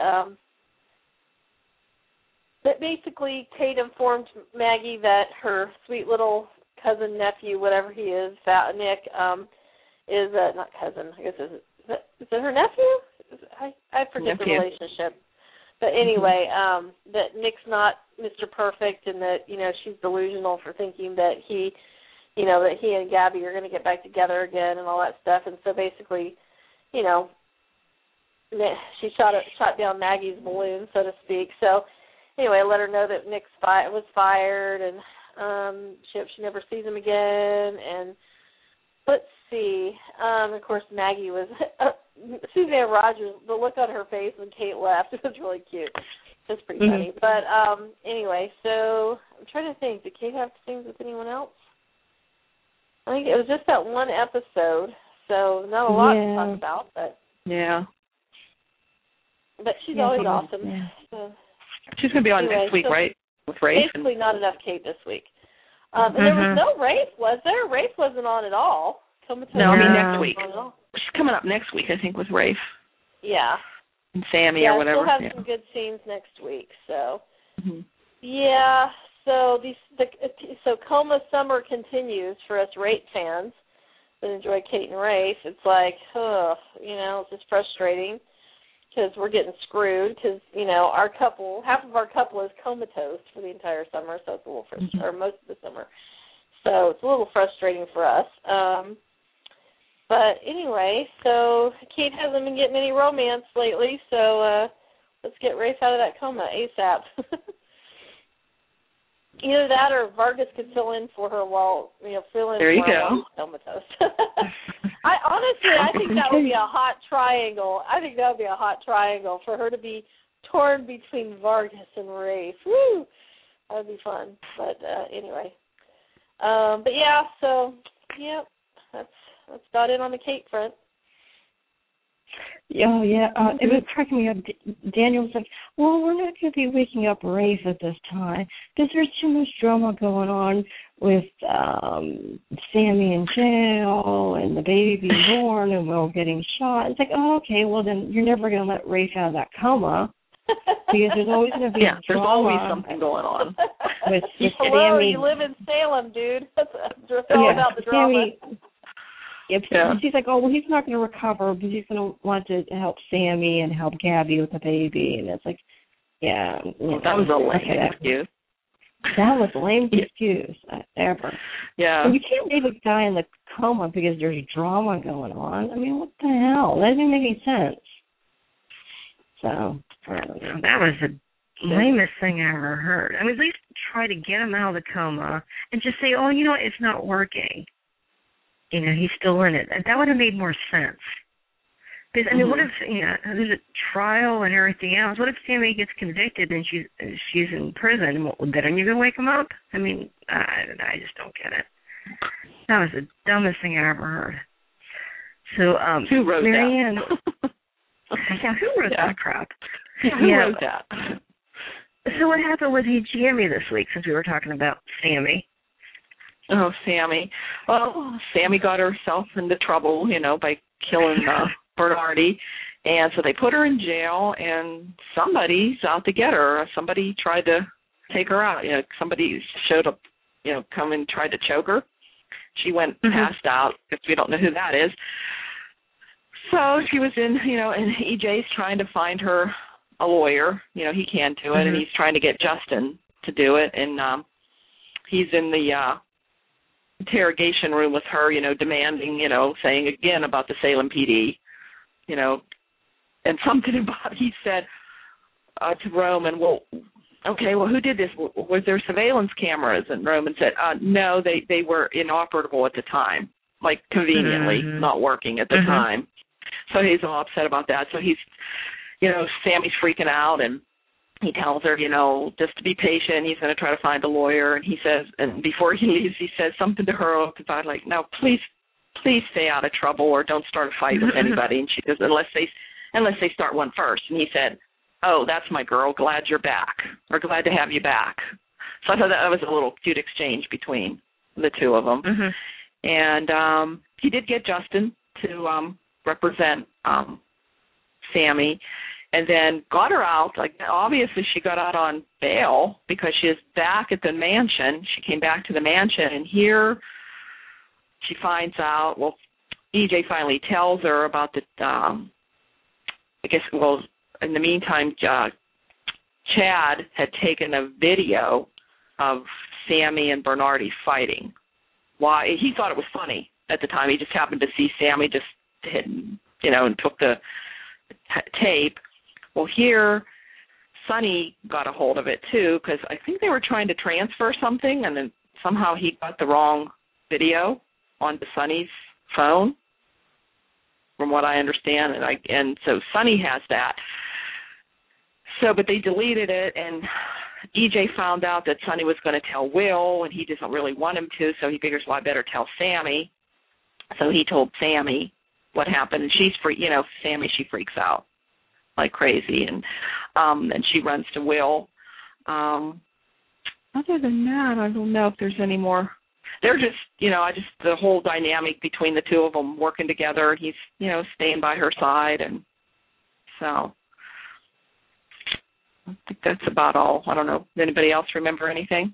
But basically, Kate informed Maggie that her sweet little cousin, nephew, whatever he is, Nick, is not cousin. I guess is it her nephew? I forget the relationship. But anyway, that Nick's not Mr. Perfect, and that she's delusional for thinking that he and Gabby are going to get back together again and all that stuff. And so basically, she shot down Maggie's balloon, so to speak. So anyway, I let her know that Nick was fired, and she never sees him again. And let's see. Of course, Maggie was Suzanne Rogers. The look on her face when Kate left, it was really cute. It's pretty funny. But anyway, so I'm trying to think. Did Kate have things with anyone else? I think it was just that one episode, so not a lot to talk about. But but she's always awesome. Yeah. So, she's going to be on next week, right? With Rafe? Basically not enough Kate this week. And there was no Rafe, was there? Rafe wasn't on at all. No, I mean next week. She's coming up next week, I think, with Rafe. Yeah. And Sammy or whatever. We'll have some good scenes next week. So, yeah. So so Coma Summer continues for us Rafe fans that enjoy Kate and Rafe. It's like, it's just frustrating because we're getting screwed because, half of our couple is comatose for the entire summer, so it's a little frustrating, or most of the summer. So it's a little frustrating for us. But anyway, so Kate hasn't been getting any romance lately, so let's get Rafe out of that coma ASAP. Either that or Vargas could fill in for her while, fill in there you for her go. while she's comatose. I think that would be a hot triangle. I think that would be a hot triangle for her to be torn between Vargas and Rafe. Woo! That would be fun. But anyway. But yeah, so, that's about it on the Kate front. Oh, yeah. It was cracking me up. Daniel was like, well, we're not going to be waking up Rafe at this time because there's too much drama going on with Sammy in jail and the baby being born and Will getting shot. It's like, oh, okay, well, then you're never going to let Rafe out of that coma because there's always going to be drama. There's always something going on. With Hello, Sammy. You live in Salem, dude. It's all about the drama. She's like, oh, well, he's not going to recover because he's going to want to help Sammy and help Gabby with the baby. And it's like, that was a lame excuse. That was the lamest excuse ever. Yeah. And you can't leave a guy in the coma because there's drama going on. I mean, what the hell? That doesn't make any sense. So, I don't know. That was the lamest thing I ever heard. I mean, at least try to get him out of the coma and just say, oh, it's not working. He's still in it. That would have made more sense. Because, I mean, what if, there's a trial and everything else? What if Sammy gets convicted and she's in prison? Then are you going to wake him up? I mean, I just don't get it. That was the dumbest thing I ever heard. So, who wrote Marianne, that? Who wrote that crap? Who wrote that? So what happened with Jamie this week, since we were talking about Sammy? Oh, Sammy. Well, Sammy got herself into trouble, by killing Bernardi. And so they put her in jail, and somebody's out to get her. Somebody tried to take her out. Somebody showed up, come and tried to choke her. She went passed out, because we don't know who that is. So she was in, and EJ's trying to find her a lawyer. He can do it, and he's trying to get Justin to do it. And he's in the interrogation room with her, demanding, saying again about the Salem PD, and something about, he said to Roman, well, okay, well, who did this? Was there surveillance cameras? And Roman said, no, they were inoperable at the time, like conveniently not working at the time. So he's all upset about that. So he's, Sammy's freaking out, and he tells her, just to be patient. He's going to try to find a lawyer. And he says, and before he leaves, he says something to her about, like, now, please stay out of trouble or don't start a fight with anybody. And she says, unless they start one first. And he said, oh, that's my girl. Glad you're back, or glad to have you back. So I thought that was a little cute exchange between the two of them. And he did get Justin to represent Sammy. And then got her out. Like, obviously, she got out on bail because she is back at the mansion. She came back to the mansion, and here she finds out. Well, EJ finally tells her about the. In the meantime, Chad had taken a video of Sammy and Bernardi fighting. Why? He thought it was funny at the time. He just happened to see Sammy just hit, and took the tape. Well, here, Sonny got a hold of it, too, because I think they were trying to transfer something, and then somehow he got the wrong video onto Sonny's phone, from what I understand. And so Sonny has that. but they deleted it, and EJ found out that Sonny was going to tell Will, and he doesn't really want him to, so he figures, well, I better tell Sammy. So he told Sammy what happened, and she's Sammy, she freaks out like crazy, and she runs to Will. Other than that, I don't know if there's any more. They're just, the whole dynamic between the two of them working together, and he's, staying by her side, and so I think that's about all. I don't know. Does anybody else remember anything?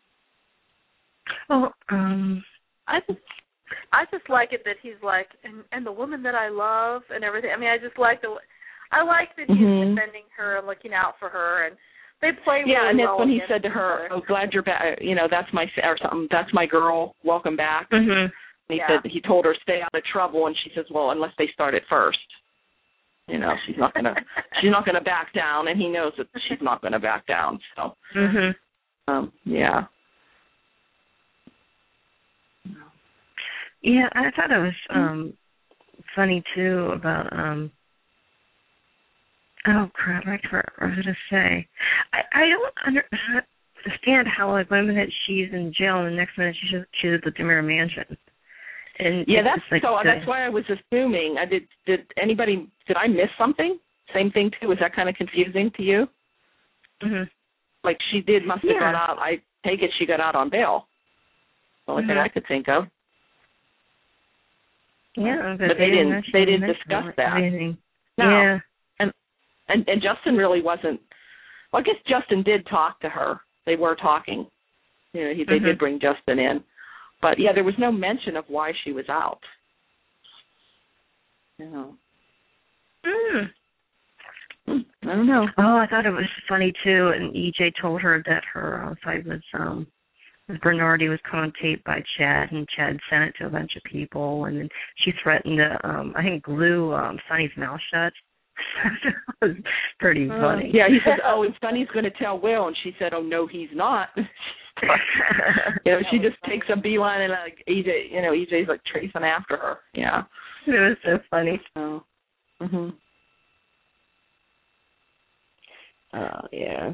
Oh, I just like it that he's like, and the woman that I love and everything. I mean, I just like I like that he's defending her and looking out for her, and they play really well. Yeah, and that's when he said to her, "Oh, glad you're back. That's my or something. That's my girl. Welcome back." Mm-hmm. And he told her stay out of trouble, and she says, "Well, unless they start it first, she's not gonna back down." And he knows that she's not gonna back down. So, yeah. Yeah, I thought it was funny too about oh crap! I was going to say, I don't understand how like one minute she's in jail and the next minute she's at the DeMere Mansion. And yeah, that's why I was assuming. Did I miss something? Same thing too. Was that kind of confusing to you? Mm-hmm. Like must have got out. I take it she got out on bail. The only thing I could think of. Yeah, but they didn't discuss that. No. Yeah. And Justin really wasn't. Well, I guess Justin did talk to her. They were talking. They did bring Justin in, but yeah, there was no mention of why she was out. I don't know. Oh, I thought it was funny too. And EJ told her that her fight was Bernardi was on tape by Chad, and Chad sent it to a bunch of people, and then she threatened to, I think, glue Sonny's mouth shut. That was pretty funny. Yeah, he said, "Oh, and Sonny's going to tell Will," and she said, "Oh no, he's not." She just takes a beeline, and like EJ's like tracing after her. Yeah, it was so funny. Oh, yeah.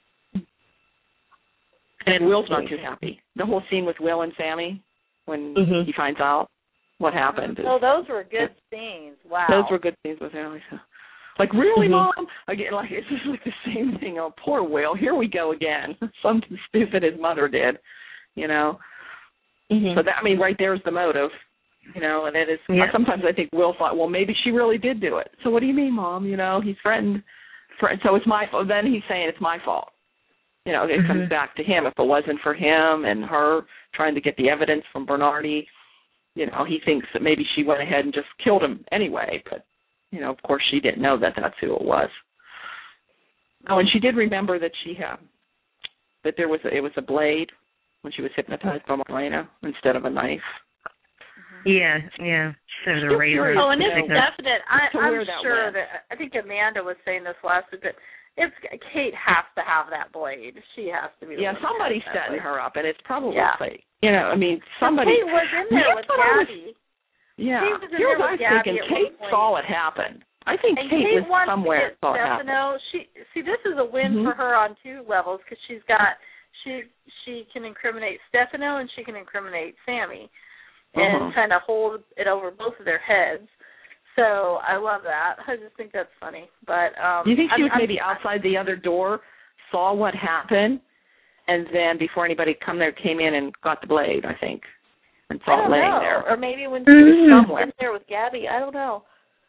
And Will's not too happy. The whole scene with Will and Sammy when he finds out what happened. Oh, those were good scenes. Wow. Those were good scenes with Sammy. Like, really, Mom? Again, like, it's just like the same thing. Oh, poor Will. Here we go again. Something stupid his mother did, So that, right there's the motive, and it is. Yeah. Sometimes I think Will thought, well, maybe she really did do it. So what do you mean, Mom? He's threatened. So it's my fault. Then he's saying it's my fault. It comes back to him. If it wasn't for him and her trying to get the evidence from Bernardi, he thinks that maybe she went ahead and just killed him anyway. But, of course she didn't know that that's who it was. Oh, and she did remember that that it was a blade when she was hypnotized by Marlena instead of a knife. Yeah. So the razor. Oh, and it's definite. I'm sure that I think Amanda was saying this last week, but Kate has to have that blade. She has to be. Yeah, somebody's setting her up, and it's probably Kate. Somebody. Kate was in there with Gabby. Here's what I was thinking. Kate saw it happen. I think Kate was somewhere saw it happen. This is a win for her on two levels because she can incriminate Stefano and she can incriminate Sammy, and kind of hold it over both of their heads. So I love that. I just think that's funny. But you think she was maybe outside the other door, saw what happened, and then before anybody came in and got the blade, I think, and saw it laying there. Or maybe when she was somewhere in there with Gabby, I don't know.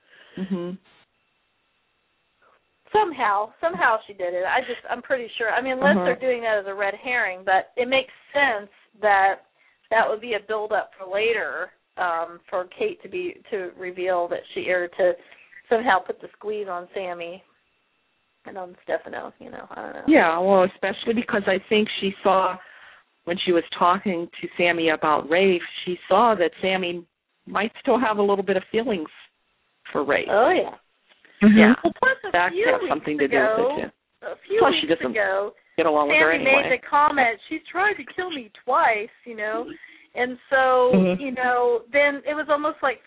Somehow she did it. I'm pretty sure. Unless they're doing that as a red herring, but it makes sense that would be a build-up for later. For Kate to reveal that to somehow put the squeeze on Sammy and on Stefano, I don't know. Yeah, well, especially because I think she saw when she was talking to Sammy about Rafe, she saw that Sammy might still have a little bit of feelings for Rafe. Oh, yeah. Yeah. Well, plus that has something to do with it, too. A few plus weeks she doesn't ago, get along with her anyway. Sammy made the comment, she tried to kill me twice, And so, then it was almost like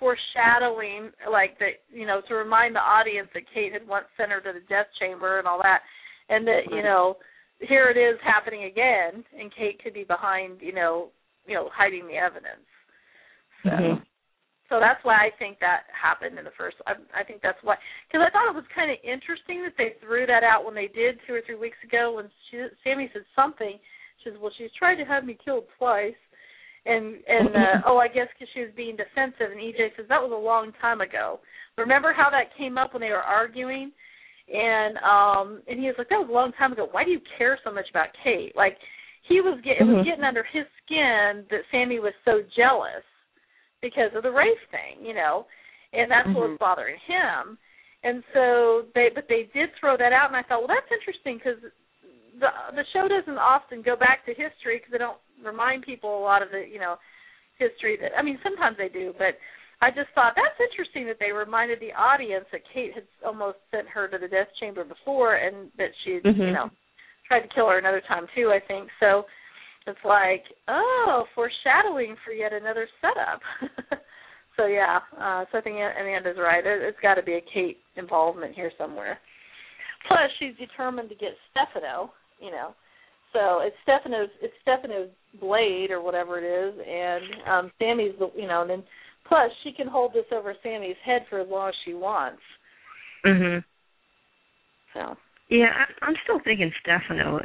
foreshadowing, like that, to remind the audience that Kate had once sent her to the death chamber and all that. and that here it is happening again, and Kate could be behind hiding the evidence. So. So that's why I think that happened in the first. I think that's why, because I thought it was kind of interesting that they threw that out when they did 2 or 3 weeks ago when Sammy said something. She says, "Well, she's tried to have me killed twice," and I guess because she was being defensive. And EJ says that was a long time ago. Remember how that came up when they were arguing, and he was like, "That was a long time ago. Why do you care so much about Kate?" Like it was getting under his skin that Sammy was so jealous because of the race thing, and that's what was bothering him. And so they did throw that out, and I thought, well, that's interesting because the show doesn't often go back to history because they don't remind people a lot of the, history that, I mean, sometimes they do, but I just thought that's interesting that they reminded the audience that Kate had almost sent her to the death chamber before and that she, tried to kill her another time too, I think. So it's like, foreshadowing for yet another setup. So, yeah, so I think Amanda's right. It's got to be a Kate involvement here somewhere. Plus, she's determined to get Stefano, So it's Stefano's blade or whatever it is, and Sammy's, and then plus she can hold this over Sammy's head for as long as she wants. So. Yeah, I'm still thinking Stefano.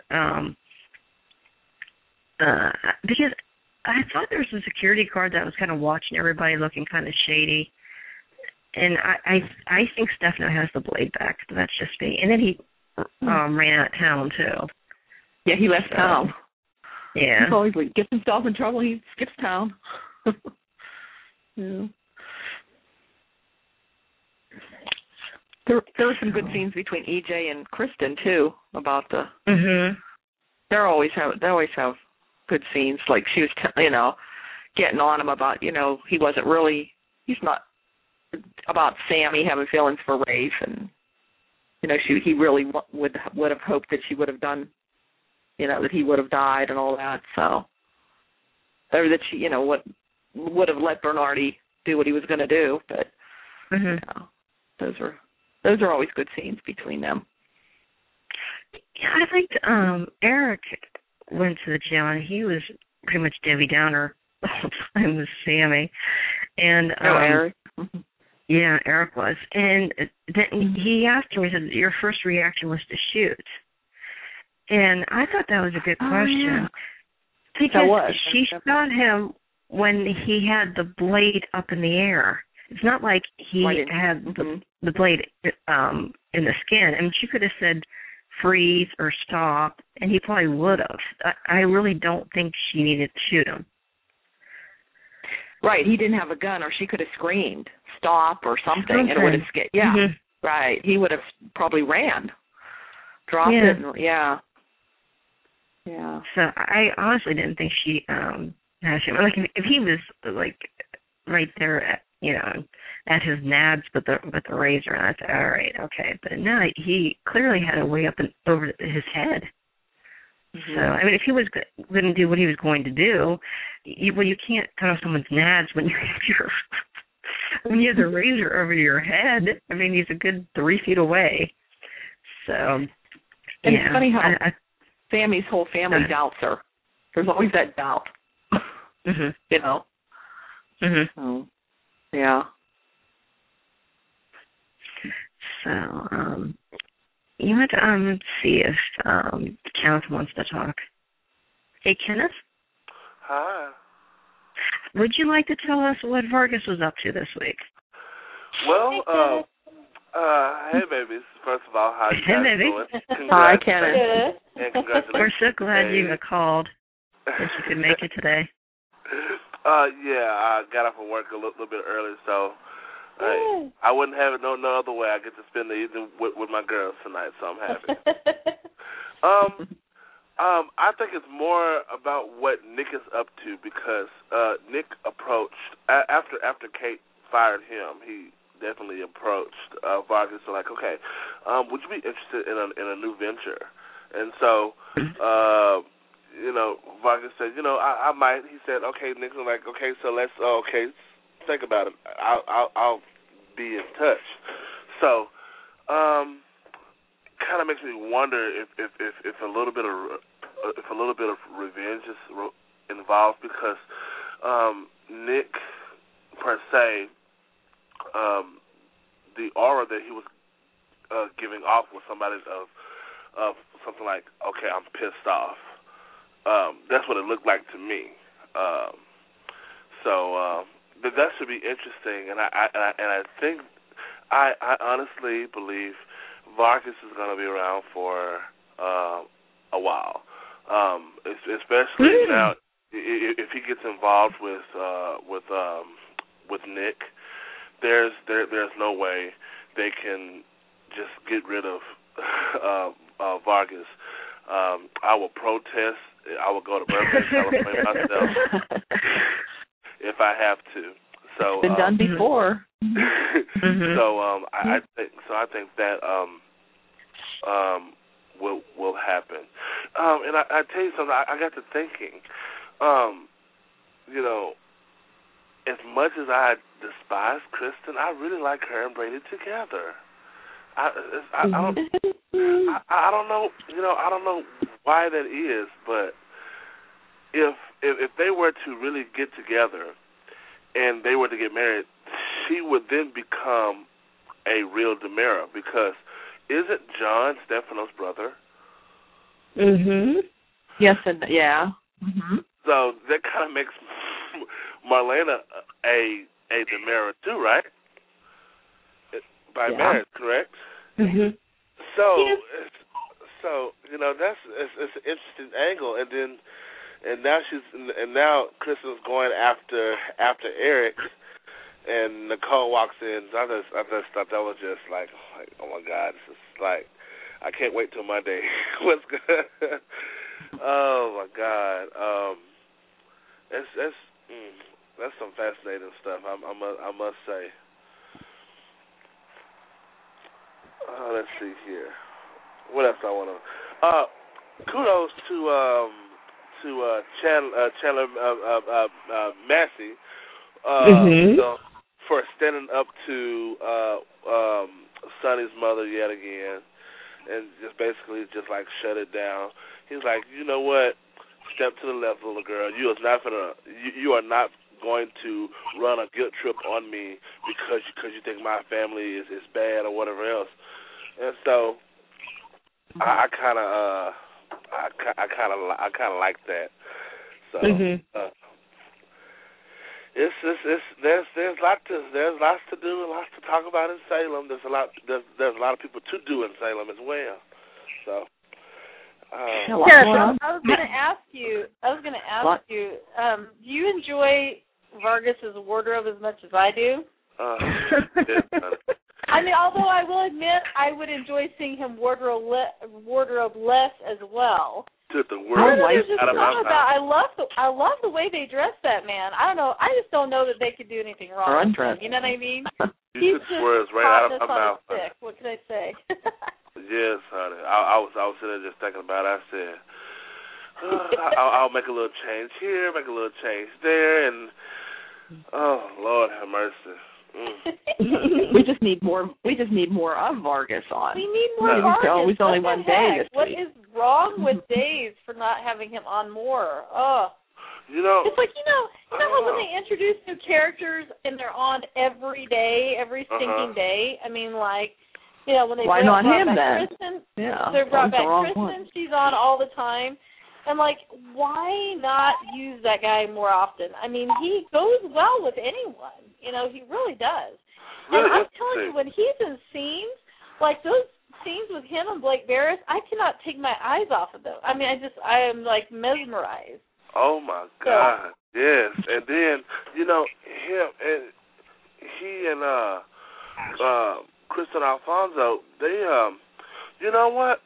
Because I thought there was a security guard that was kind of watching everybody looking kind of shady. And I think Stefano has the blade back, but that's just me. And then he ran out of town, too. Yeah, he left town. Yeah. He always gets himself in trouble, he skips town. Yeah. There were some good scenes between EJ and Kristen, too, about the... They always have good scenes, like she was, getting on him about, he's not, about Sammy having feelings for Rafe, and, he really would have hoped that she would have done, that he would have died and all that, so, or that she, would have let Bernardi do what he was going to do, but, those are always good scenes between them. Yeah, I liked Eric went to the jail, and he was pretty much Debbie Downer the whole time with Sammy. And Eric? Yeah, Eric was. And then he asked him, he said, your first reaction was to shoot. And I thought that was a good question. Yeah. Because she shot him when he had the blade up in the air. It's not like he had the blade in the skin. I mean, she could have said freeze or stop, and he probably would have. I really don't think she needed to shoot him. Right, he didn't have a gun, or she could have screamed stop or something, and it would have scared. Yeah, right. He would have probably ran, dropped it. And, yeah. So I honestly didn't think she had him. Like if he was like right there at, at his nads with the razor, and I thought, all right, okay. But no, he clearly had it way up and over his head. So, I mean, if he was going to do what he was going to do, you can't cut off someone's nads when you have the razor over your head. I mean, he's a good 3 feet away. So, and it's funny how Sammy's whole family doubts her. There's always that doubt, So, yeah. So, let's see if Kenneth wants to talk. Hey, Kenneth? Hi. Would you like to tell us what Vargas was up to this week? Well, hey, babies. First of all, how you guys doing? Hi, Kenneth. And congratulations. We're so glad you called that you could make it today. Yeah, I got off of work a little bit early, so I wouldn't have it no other way. I get to spend the evening with my girls tonight, so I'm happy. I think it's more about what Nick is up to, because Nick approached after Kate fired him. He definitely approached Vargas, so like, okay, would you be interested in a new venture? And so, Vargas said, I might. He said, okay. Nick was like, okay, so let's think about it. I'll be in touch. So, kind of makes me wonder if a little bit of revenge is involved, because Nick, per se, the aura that he was giving off was somebody of something like, okay, I'm pissed off. That's what it looked like to me. So that should be interesting, and I think I honestly believe Vargas is going to be around for a while, especially now if he gets involved with Nick. There's no way they can just get rid of Vargas. I will protest. I will go to Beverly, California myself if I have to. So it's been done before. So I think that will happen. And I tell you something. I got to thinking. You know, as much as I despise Kristen, I really like her and Brady together. I don't know. You know, I don't know why that is, but if they were to really get together and they were to get married, she would then become a real DiMera, because isn't John Stefano's brother? Yes, and yeah. So that kind of makes Marlena a DiMera too, right? By marriage, correct? So you know, it's an interesting angle, and now Kristen's going after Eric, and Nicole walks in. I just thought that was just like, oh my God, this is like, I can't wait till Monday. What's good? Oh my God, that's some fascinating stuff. I must say. Let's see here. What else I want to? Kudos to Chandler Massey for standing up to Sonny's mother yet again, and just basically just like shut it down. He's like, you know what? Step to the left, little girl. You are not going to run a guilt trip on me because you think my family is bad or whatever else. And so I kind of like that. So there's lots to do and lots to talk about in Salem. There's a lot of people to do in Salem as well. So I was going to ask you. Do you enjoy Vargas's wardrobe as much as I do? I mean, although I will admit, I would enjoy seeing him wardrobe less as well. Took the word out of my mouth. I love the way they dress that man. I don't know. I just don't know that they could do anything wrong. You know what I mean? You took the words right out of my mouth. What can I say? Yes, honey. I was sitting there just thinking about it. I said, I'll make a little change here, make a little change there, and oh Lord have mercy. We just need more of Vargas on. We need more Vargas. It's only one day this What week. is wrong with Dave for not having him on more? Oh. You know, it's like, you know how when they introduce new characters and they're on every day, every stinking day? I mean, like, you know, when they why not him then? Kristen, yeah, they brought back Kristen, one. she's on all the time. And, like, why not use that guy more often? I mean, he goes well with anyone. You know, he really does. Really, and I'm telling you, when he's in scenes, like those scenes with him and Blake Barris, I cannot take my eyes off of them. I mean, I am, like, mesmerized. Oh, my God. So, yes. And then, you know, he and Kristen Alfonso, they, you know what?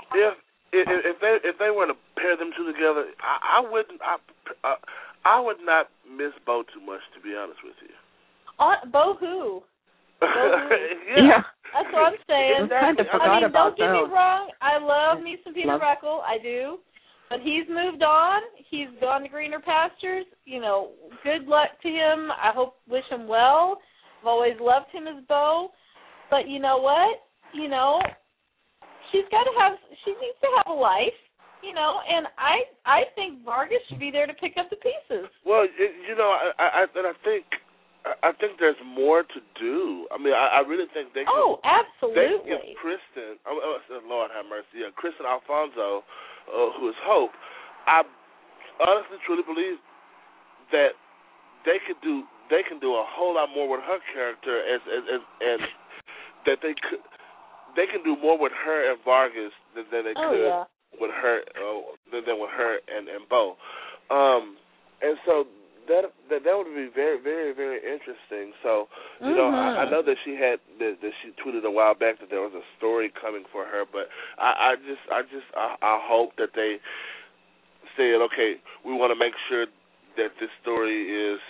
If they were to pair them two together, I would not miss Bo too much, to be honest with you. Bo who? Yeah. That's what I'm saying. Kind of forgot about don't get me wrong. I love me some Peter Ruckle. I do. But he's moved on. He's gone to greener pastures. You know, good luck to him. I wish him well. I've always loved him as Bo. But you know what? You know, she needs to have a life, you know, and I think Vargas should be there to pick up the pieces. Well, you know, I think there's more to do. I mean, I really think they can. Absolutely. They can give Kristen, Lord have mercy, Kristen Alfonso, who is Hope. I honestly, truly believe that they can do a whole lot more with her character, and that they can do more with her and Vargas than they could with her than with her and Bo. And so that would be very, very, very interesting. So you know, I know that she tweeted a while back that there was a story coming for her, but I hope that they said, okay, we want to make sure that this story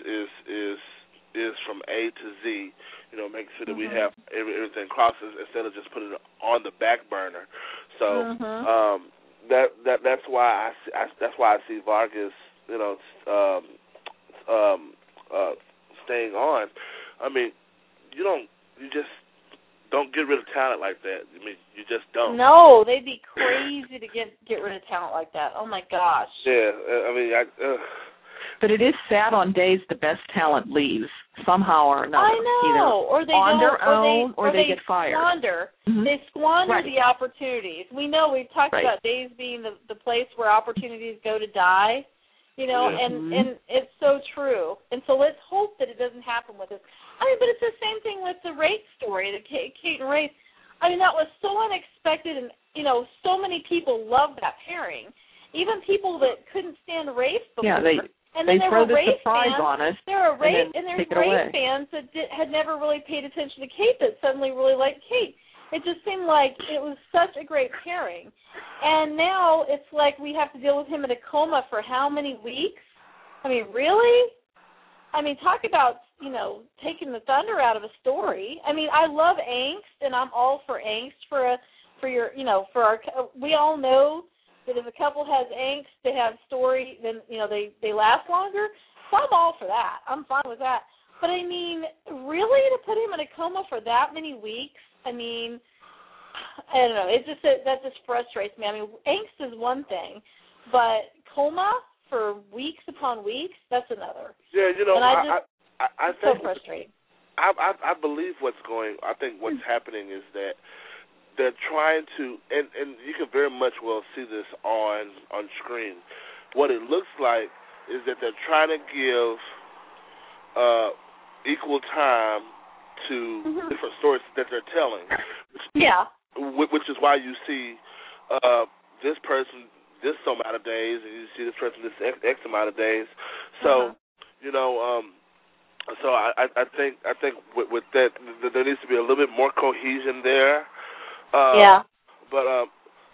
is from A to Z. You know, make sure that we have everything crosses instead of just putting it on the back burner. So that's why I see Vargas, you know, staying on. I mean, you just don't get rid of talent like that. I mean, you just don't. No, they'd be crazy to get rid of talent like that. Oh my gosh. Yeah, I mean, But it is sad on days the best talent leaves somehow or another. I know, or they get fired. They squander the opportunities. We know we've talked about days being the place where opportunities go to die. You know, and it's so true. And so let's hope that it doesn't happen with us. I mean, but it's the same thing with the Rafe story, the Kate and Rafe. I mean, that was so unexpected, and, you know, so many people loved that pairing. Even people that couldn't stand Rafe before. Yeah, and then they there throw were the Rafe surprise fans, on us, there's Rafe away. fans that had never really paid attention to Kate that suddenly really liked Kate. It just seemed like it was such a great pairing. And now it's like we have to deal with him in a coma for how many weeks? I mean, really? I mean, talk about, you know, taking the thunder out of a story. I mean, I love angst, and I'm all for angst for your, you know, for our, we all know that if a couple has angst, they have story, then, you know, they last longer. So I'm all for that. I'm fine with that. But, I mean, really, to put him in a coma for that many weeks, I mean, I don't know. That just frustrates me. I mean, angst is one thing, but coma for weeks upon weeks, that's another. Yeah, you know, I think so frustrating. I believe I think what's happening is that they're trying to, and you can very much well see this on screen. What it looks like is that they're trying to give equal time to different stories that they're telling. Which is why you see this person this so amount of days, and you see this person this X amount of days. So, you know, so I think with that there needs to be a little bit more cohesion there. But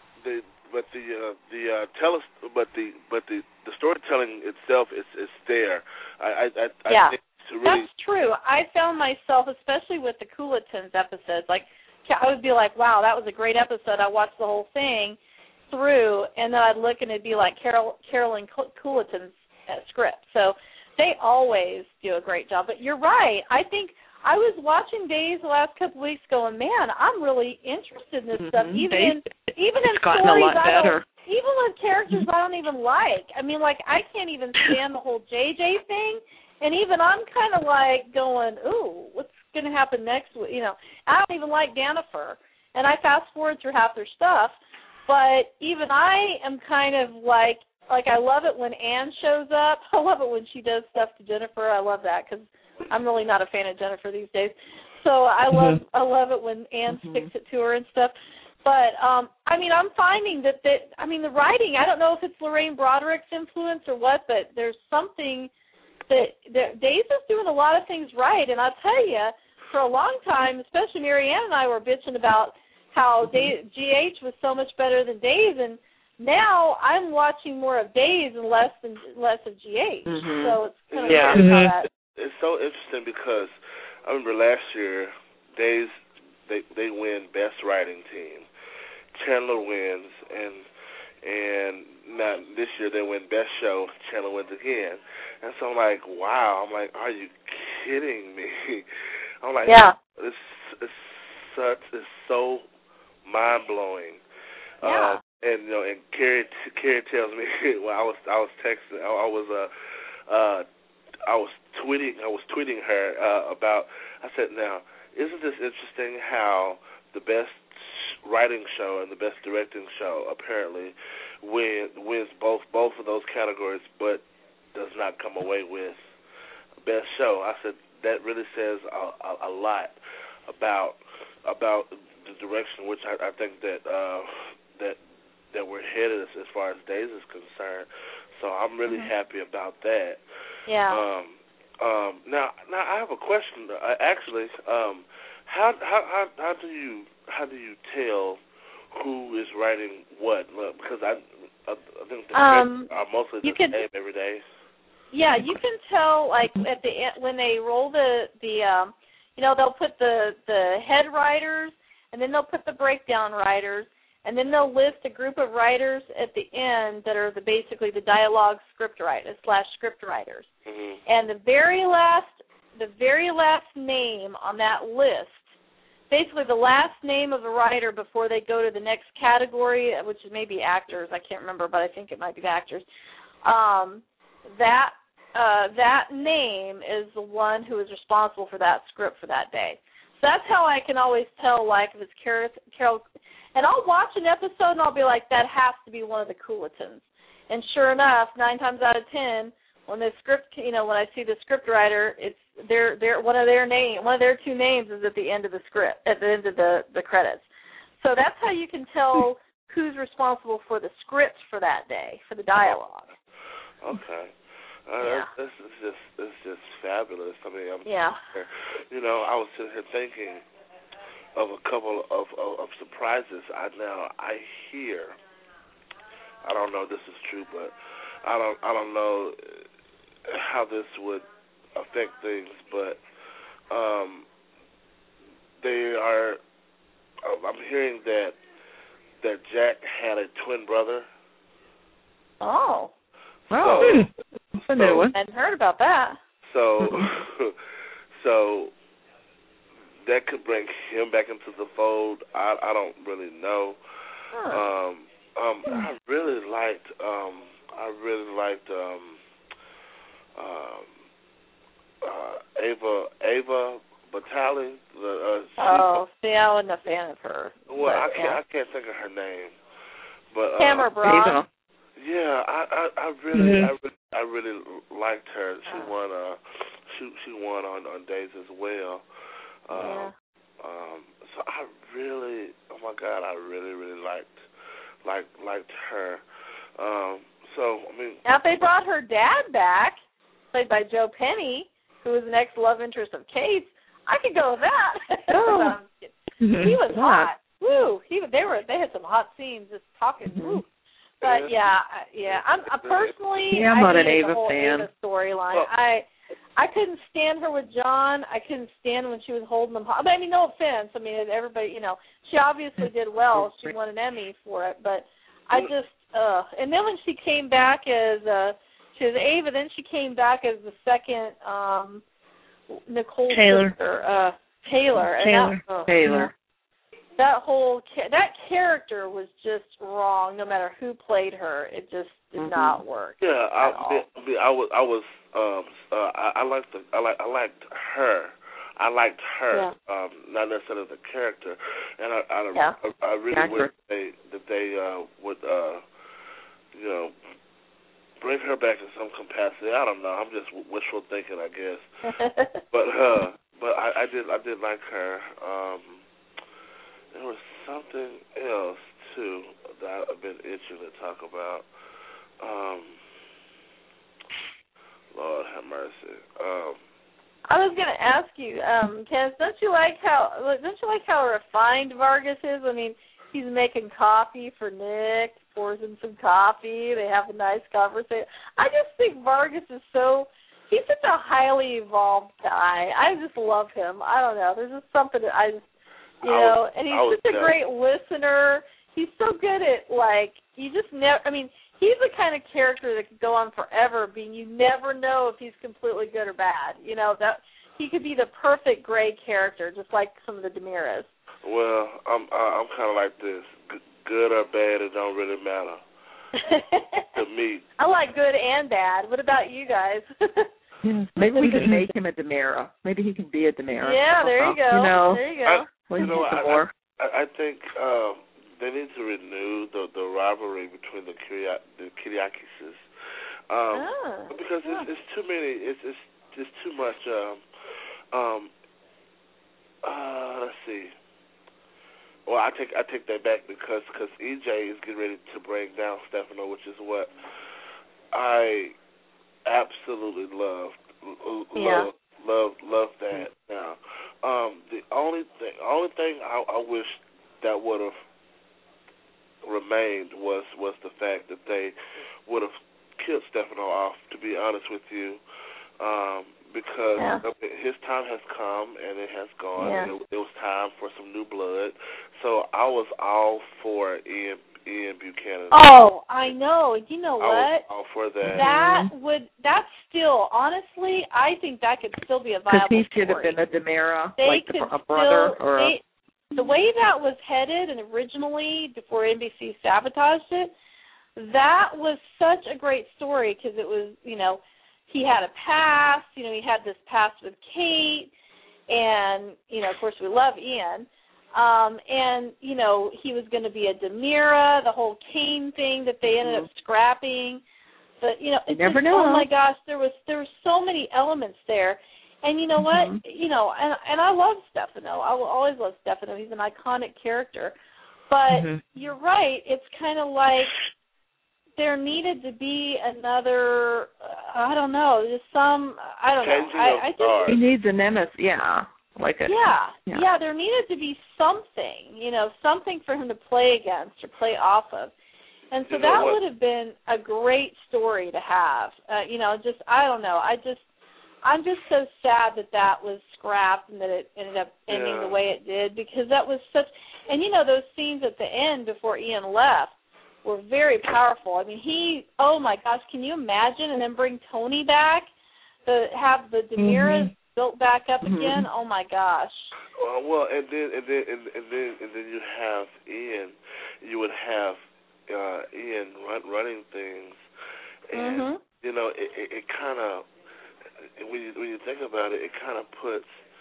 the storytelling itself is there. I think to really. That's true. I found myself, especially with the Coolitons episodes, like I would be like, wow, that was a great episode. I watched the whole thing through, and then I'd look and it'd be like Carolyn Cooliton's script. So they always do a great job. But you're right. I think I was watching Days the last couple of weeks going, man, I'm really interested in this stuff. Even in stories even with characters I don't even like. I mean, like, I can't even stand the whole JJ thing. And even I'm kind of like going, ooh, what's going to happen next week? You know, I don't even like Danifer. And I fast forward through half their stuff. But even I am kind of like I love it when Anne shows up. I love it when she does stuff to Jennifer. I love that because I'm really not a fan of Jennifer these days. So I love it when Anne sticks it to her and stuff. But, I mean, I'm finding that the writing, I don't know if it's Lorraine Broderick's influence or what, but there's something that Days is doing a lot of things right. And I'll tell you, for a long time, especially Marianne and I were bitching about how GH was so much better than Days, and now I'm watching more of Days and less of GH. So it's kind of weird how that. It's so interesting because I remember last year, Days they win Best Writing Team. Chandler wins, and now this year they win Best Show. Chandler wins again, and so I'm like, wow. I'm like, are you kidding me? I'm like, it's so mind blowing And and Carrie tells me when I was texting, I was tweeting her about. I said, now, isn't this interesting how the best writing show and the best directing show apparently wins both of those categories, but does not come away with best show? I said that really says a lot about the direction which I think that we're headed as far as Days is concerned. So I'm really happy about that. Yeah. Now I have a question. Actually, how do you tell who is writing what? Because I think the credits are mostly the same every day. Yeah, you can tell like at the end when they roll the they'll put the head writers and then they'll put the breakdown writers and then they'll list a group of writers at the end that are basically the dialogue script writers / script writers. Mm-hmm. And the very last name on that list, basically the last name of the writer before they go to the next category, which is maybe actors. I can't remember, but I think it might be actors. That name is the one who is responsible for that script for that day. So that's how I can always tell, like, if it's Carol. And I'll watch an episode and I'll be like, that has to be one of the Cooletons. And sure enough, 9 times out of 10, when the script, when I see the script writer, it's one of their two names is at the end of the script, at the end of the credits. So that's how you can tell who's responsible for the script for that day, for the dialogue. Okay. Yeah. This is just fabulous. I mean, yeah. I was sitting here thinking of a couple of surprises. I hear. I don't know if this is true, but I don't know how this would affect things, but I'm hearing that Jack had a twin brother. Oh. Oh. I hadn't heard about that. So that could bring him back into the fold. I don't really know. Huh. I really liked Ava Batali. See, I wasn't a fan of her. Well, I can't think of her name, but Tamara Braun. Yeah, I really liked her. She won on Days as well. So I really, oh my God, I really liked her. So I mean, now if they brought her dad back, played by Joe Penny, who was the next love interest of Kate's, I could go with that. Oh. He was hot. Woo! They had some hot scenes just talking. Woo. But yeah. I'm personally. Yeah, I'm not an Ava the whole fan. Ava storyline. I couldn't stand her with John. I couldn't stand when she was holding them. I mean, no offense. I mean, everybody. She obviously did well. She won an Emmy for it. But I just. And then when she came back as she was Ava, then she came back as the second Nicole Taylor. sister, Taylor. Taylor. That character was just wrong. No matter who played her, it just did not work. Yeah, I liked her. I liked her, not necessarily the character, and I really wish that they would bring her back in some capacity. I don't know. I'm just wishful thinking, I guess. but I did like her. There was something else too that I've been itching to talk about. Lord have mercy. I was going to ask you, Kenneth, don't you like how refined Vargas is? I mean, he's making coffee for Nick, pours him some coffee, they have a nice conversation. I just think Vargas is he's such a highly evolved guy. I just love him. I don't know. There's just something that and he's such a great listener. He's so good at, you just never, he's the kind of character that could go on forever, you never know if he's completely good or bad. That he could be the perfect gray character, just like some of the Demiras. Well, I'm kind of like this. good or bad, it don't really matter to me. I like good and bad. What about you guys? Maybe we could make him a Demera. Maybe he can be a Demera. Yeah, there you go. There you go. I think they need to renew the rivalry between the Kiriakis. Because it's too many. It's too much. Let's see. Well, I take that back because EJ is getting ready to bring down Stefano, which is what I absolutely love that. Now, the only thing I wish that would have remained was the fact that they would have killed Stefano off. To be honest with you, because his time has come and it has gone. Yeah. And it was time for some new blood. So I was all for Ian Buchanan. Oh, I know. You know what? I was all for that. That's still, honestly, I think that could still be a viable story. Because he should have been a Demera, a still, brother. the way that was headed and originally, before NBC sabotaged it, that was such a great story because it was, he had a past, he had this past with Kate, and, of course, we love Ian. And, he was going to be a Demera, the whole Kane thing that they ended up scrapping. But, it's never know. Oh, my gosh, there were so many elements there. And you know what? And I love Stefano. I will always love Stefano. He's an iconic character. But you're right. It's kind of like there needed to be another, I don't know, just some, I don't know. I just, he needs a nemesis, there needed to be something, something for him to play against or play off of. And so that would have been a great story to have. I don't know. I'm just so sad that was scrapped and that it ended up ending the way it did, because that was such, and those scenes at the end before Ian left were very powerful. I mean, oh my gosh, can you imagine? And then bring Tony back, have the Demeras built back up again. Oh my gosh. Well, and then you have Ian. You would have Ian running things, and it kind of, when you think about it, it kind of puts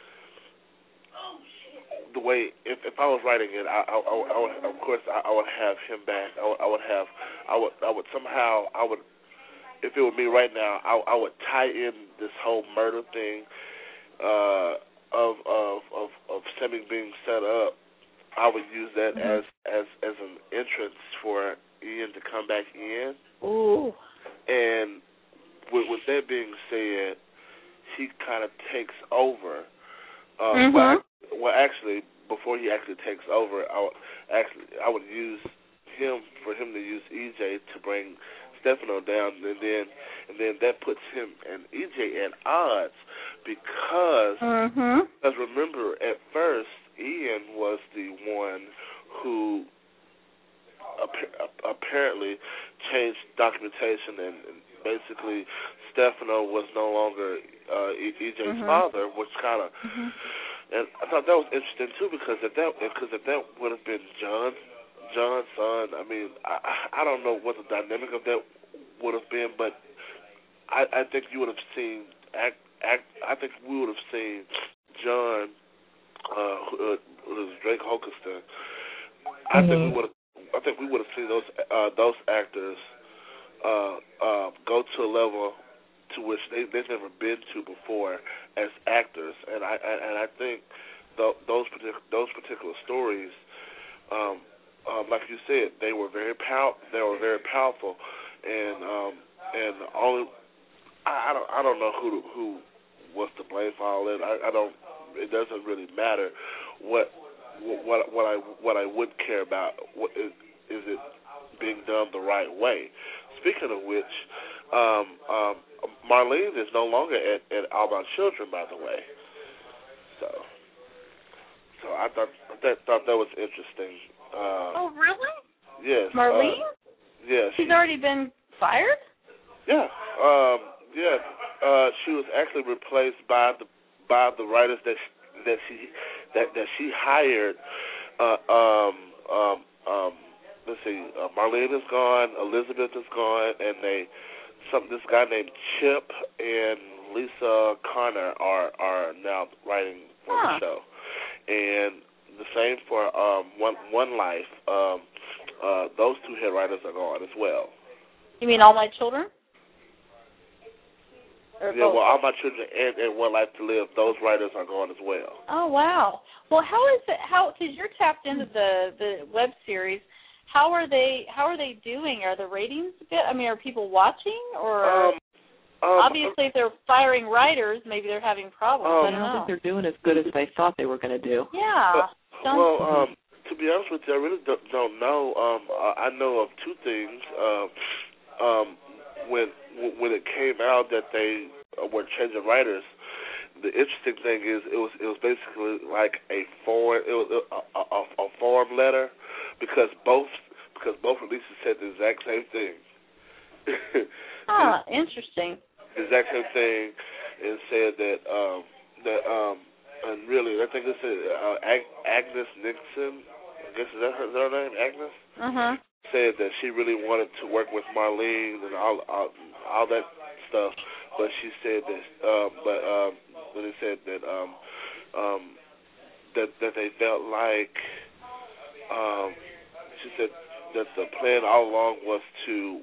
the way. If I was writing it, I would, of course, I would have him back. I would somehow, if it were me right now, I would tie in this whole murder thing of Sammy being set up. I would use that as an entrance for Ian to come back in. Ooh. And with that being said, he kind of takes over. Well, actually, before he actually takes over, I would use him for him to use EJ to bring Stefano down, and then that puts him and EJ at odds because remember, at first Ian was the one who apparently changed documentation, and basically Stefano was no longer EJ's father, which kind of, and I thought that was interesting too, because if that would have been John's son, I mean, I don't know what the dynamic of that would have been, but I think you would have seen I think we would have seen John, who was Drake Hockenson. I think we would have seen those actors go to a level to which they've never been to before as actors, and I think those particular stories, like you said, they were very powerful, and only I don't know who was to blame for all that. I don't. It doesn't really matter. What I would care about is it being done the right way. Speaking of which, Marlene is no longer at All About Children, by the way. So I thought that was interesting. Oh, really? Yes. Marlene? Yes. She's already been fired? Yeah. She was actually replaced by the writers that she hired let's see, Marlene is gone, Elizabeth is gone, and this guy named Chip and Lisa Connor are now writing for the show, and the same for One Life. Those two head writers are gone as well. You mean All My Children? Yeah, well, All My Children and One Life to Live, those writers are gone as well. Oh, wow. Well, how is it? Because you're tapped into the web series. How are they doing? Are the ratings good? I mean, are people watching, or obviously if they're firing writers, maybe they're having problems. I don't think they're doing as good as they thought they were going to do. Yeah. To be honest with you, I really don't know. I know of two things. When it came out that they were changing writers, the interesting thing is it was basically like a form letter because both releases said the exact same thing. Interesting. The exact same thing, and said that and really I think it said Agnes Nixon. I guess is that her name, Agnes? Said that she really wanted to work with Marlene and all that stuff, but she said that when they said that that they felt like she said that the plan all along was to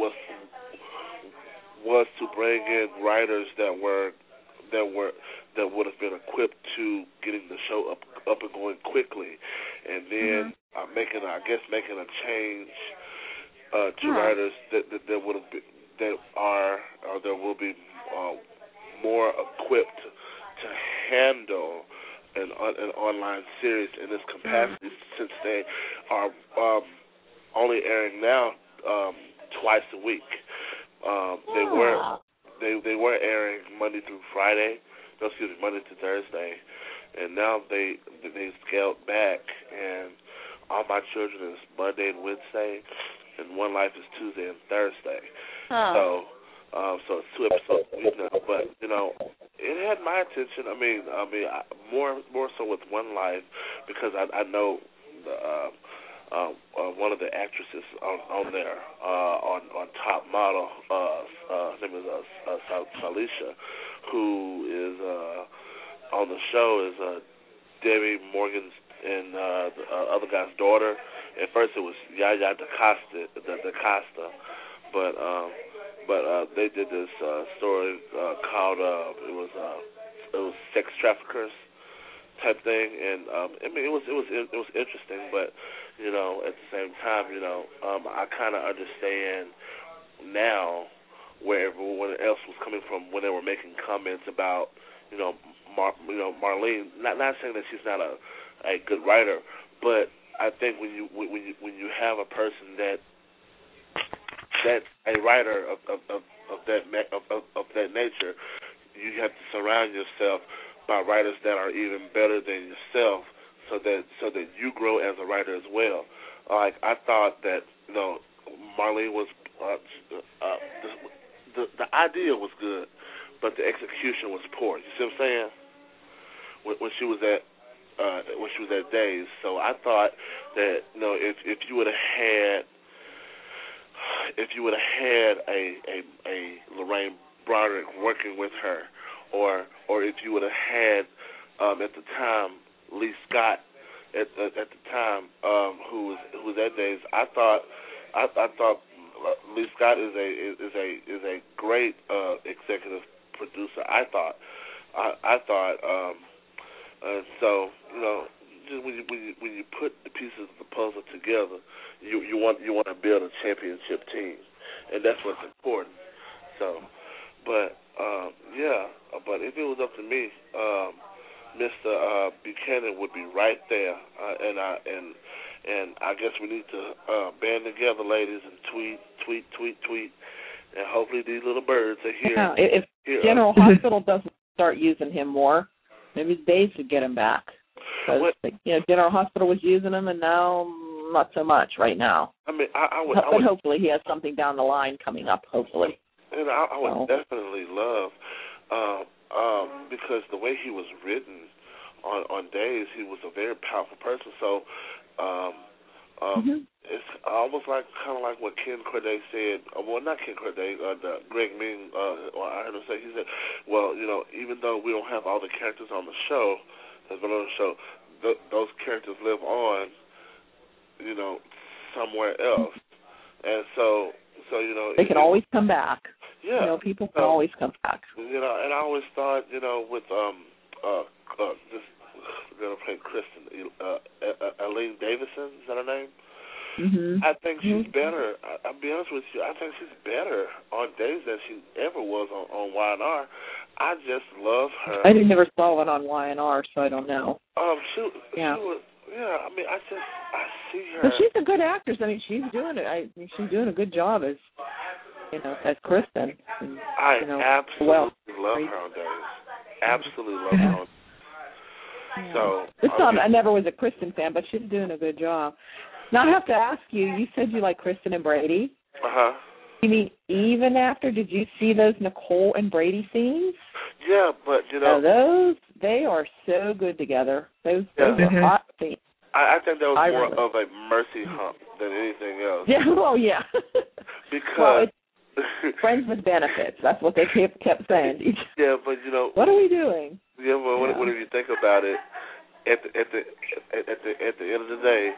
bring in writers that would have been equipped to getting the show up and going quickly, and then making a change to writers that would have been, that will be more equipped to handle an online series in this capacity, since they are only airing now twice a week. They were airing Monday through Thursday, and now they scaled back, and All My Children is Monday and Wednesday, and One Life is Tuesday and Thursday. So it's 2 episodes a week now. But it had my attention. I mean, more so with One Life, because I know one of the actresses on there on Top Model. Her name is Salisha, who is on the show is Debbie Morgan's and the other guy's daughter. At first it was Yaya DaCosta, but they did this story called it was Sex Traffickers type thing, and I mean it was interesting, but at the same time I kind of understand now where everyone else was coming from when they were making comments about Marlene. Not saying that she's not a good writer, but I think when you have a person that's a writer of that nature, you have to surround yourself by writers that are even better than yourself, so that you grow as a writer as well. Like I thought that Marlene was the idea was good, but the execution was poor. You see what I'm saying? When she was at Days, so I thought that if you would have had a Lorraine Broderick working with her, or if you would have had at the time Lee Scott at the time who was at Days, I thought Lee Scott is a great executive producer. I thought. So just when you put the pieces of the puzzle together, you want to build a championship team, and that's what's important. So, but but if it was up to me, Mr. Buchanan would be right there, and I guess we need to band together, ladies, and tweet, and hopefully these little birds are here. Yeah, if General Hospital doesn't start using him more, maybe Days should get him back. Because General Hospital was using him, and now not so much right now. I mean, I would hopefully he has something down the line coming up. Hopefully, and I would definitely love because the way he was written on Days, he was a very powerful person. So It's almost like kind of like what Ken Corday said. Well, not Ken Corday. Greg Ming. I heard him say. He said, "Well, even though we don't have all the characters on the show, that's been on the show, those characters live on, somewhere else, and so they can always come back. Yeah, people can always come back. And I always thought, with this girl played Kristen, Eileen Davidson, is that her name? Mm-hmm. I think she's better. I'll be honest with you. I think she's better on days than she ever was on Y&R. I just love her. I never saw it on Y&R, so I don't know. She was. Yeah, I mean, I see her. But she's a good actress. I mean, she's doing it. She's doing a good job as Kristen. And, I absolutely love her on days. Absolutely love her on days. So this time, I never was a Kristen fan, but she's doing a good job. Now I have to ask you. You said you like Kristen and Brady. You mean even after? Did you see those Nicole and Brady scenes? Yeah, but those they are so good together. Those are hot scenes. I think that was more of a mercy hump than anything else. Yeah, well, yeah. Because it's friends with benefits. That's what they kept saying. Yeah, but what are we doing? Yeah, well, what if you think about it? At the end of the day,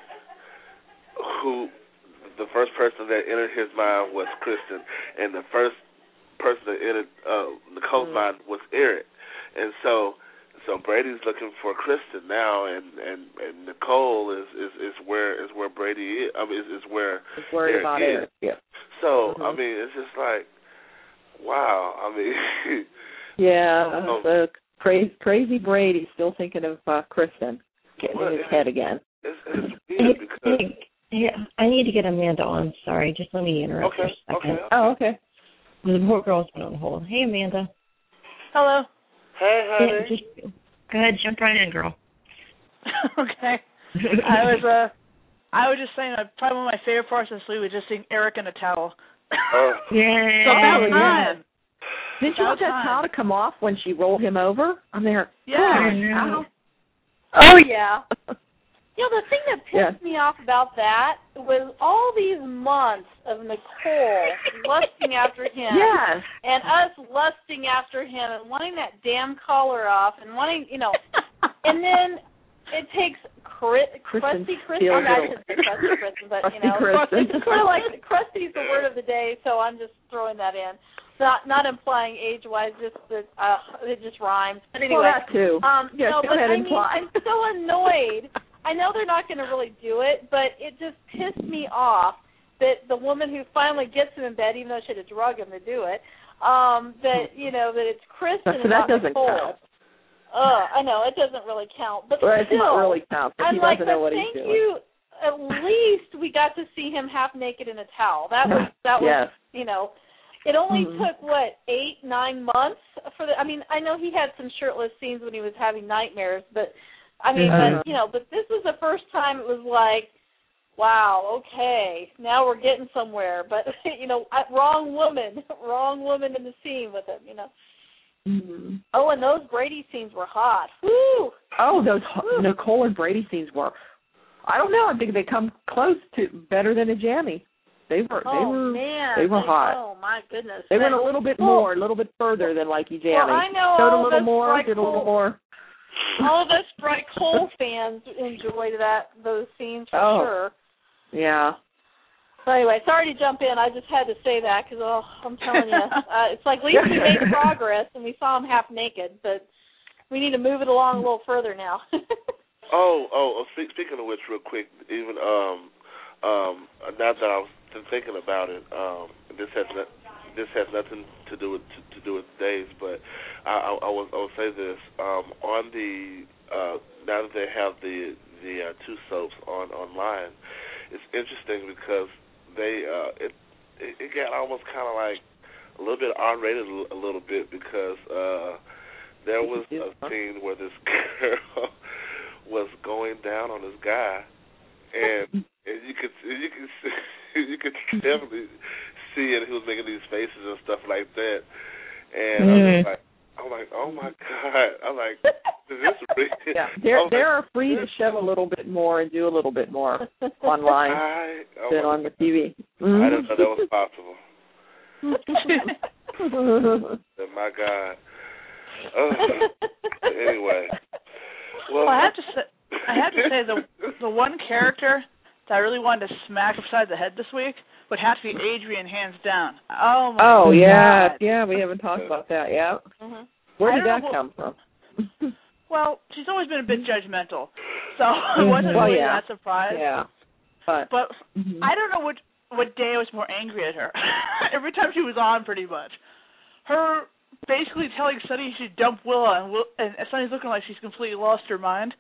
the first person that entered his mind was Kristen, and the first person that entered Nicole's mind was Eric, and so Brady's looking for Kristen now, and Nicole is where Brady is. I mean, is where Eric is. Yeah. So I mean, it's just like, wow. I mean, yeah. So crazy Brady still thinking of Kristen, getting in his head again. It's weird because. Yeah, I need to get Amanda on. Sorry, just let me interrupt for a second. Okay. Oh, okay. The poor girl's been on hold. Hey, Amanda. Hello. Hey, honey. Yeah, just go ahead, jump right in, girl. Okay. I was just saying, probably one of my favorite parts of this movie was just seeing Eric in a towel. Yeah. So about time. Didn't you want that towel to come off when she rolled him over? I'm there. Yeah. Oh, yeah. The thing that pissed me off about that was all these months of Nicole lusting after him, and us lusting after him, and wanting that damn collar off, and wanting, and then it takes Krusty Kristen. I'm not going to say Krusty Kristen, but it's sort of like Krusty's the word of the day, so I'm just throwing that in. Not implying age-wise, just that it just rhymes. But anyway, that too. I'm so annoyed. I know they're not going to really do it, but it just pissed me off that the woman who finally gets him in bed, even though she had to drug him to do it, that it's Kristen and not Nicole. Count. I know, it doesn't really count. But well, still, it's not really count. I'm he like, doesn't know what he's doing. Thank you. At least we got to see him half naked in a towel. That was it only took, 8-9 months for the. I mean, I know he had some shirtless scenes when he was having nightmares, but I mean, but this was the first time it was like, wow, okay, now we're getting somewhere. But wrong woman in the scene with him. Mm-hmm. Oh, and those Brady scenes were hot. Woo! Oh, those Nicole and Brady scenes were. I don't know. I think they come close to better than a jammy. They were hot. Oh my goodness. They went a little bit more, a little bit further than like Jammy. Well, I know Showed a little more, did a little more. All of us Bright Cole fans enjoyed those scenes for sure. Yeah. So anyway, sorry to jump in. I just had to say that because I'm telling you, it's like at least we made progress and we saw him half naked, but we need to move it along a little further now. Speaking of which, real quick, even now that I was thinking about it, this has nothing to do with days, but I will say this on the now that they have the two soaps online, it's interesting because it got almost kind of like a little bit R-rated a little bit because there was a scene where this girl was going down on this guy, and you could definitely see it. He was making these faces and stuff like that, and I'm like, oh my God. I'm like, is this real? Yeah, they are free to show a little bit more and do a little bit more online than on the TV. I didn't know that was possible. My God. Anyway. Well, I have to say the one character that I really wanted to smack upside the head this week would have to be Adrian, hands down. Oh my God. Yeah, yeah. We haven't talked about that yet. Mm-hmm. Where did that come from? Well, she's always been a bit judgmental, so I wasn't really that surprised. Yeah. But I don't know what day I was more angry at her. Every time she was on, pretty much. Her basically telling Sunny she should dump Willa, and Sunny's looking like she's completely lost her mind.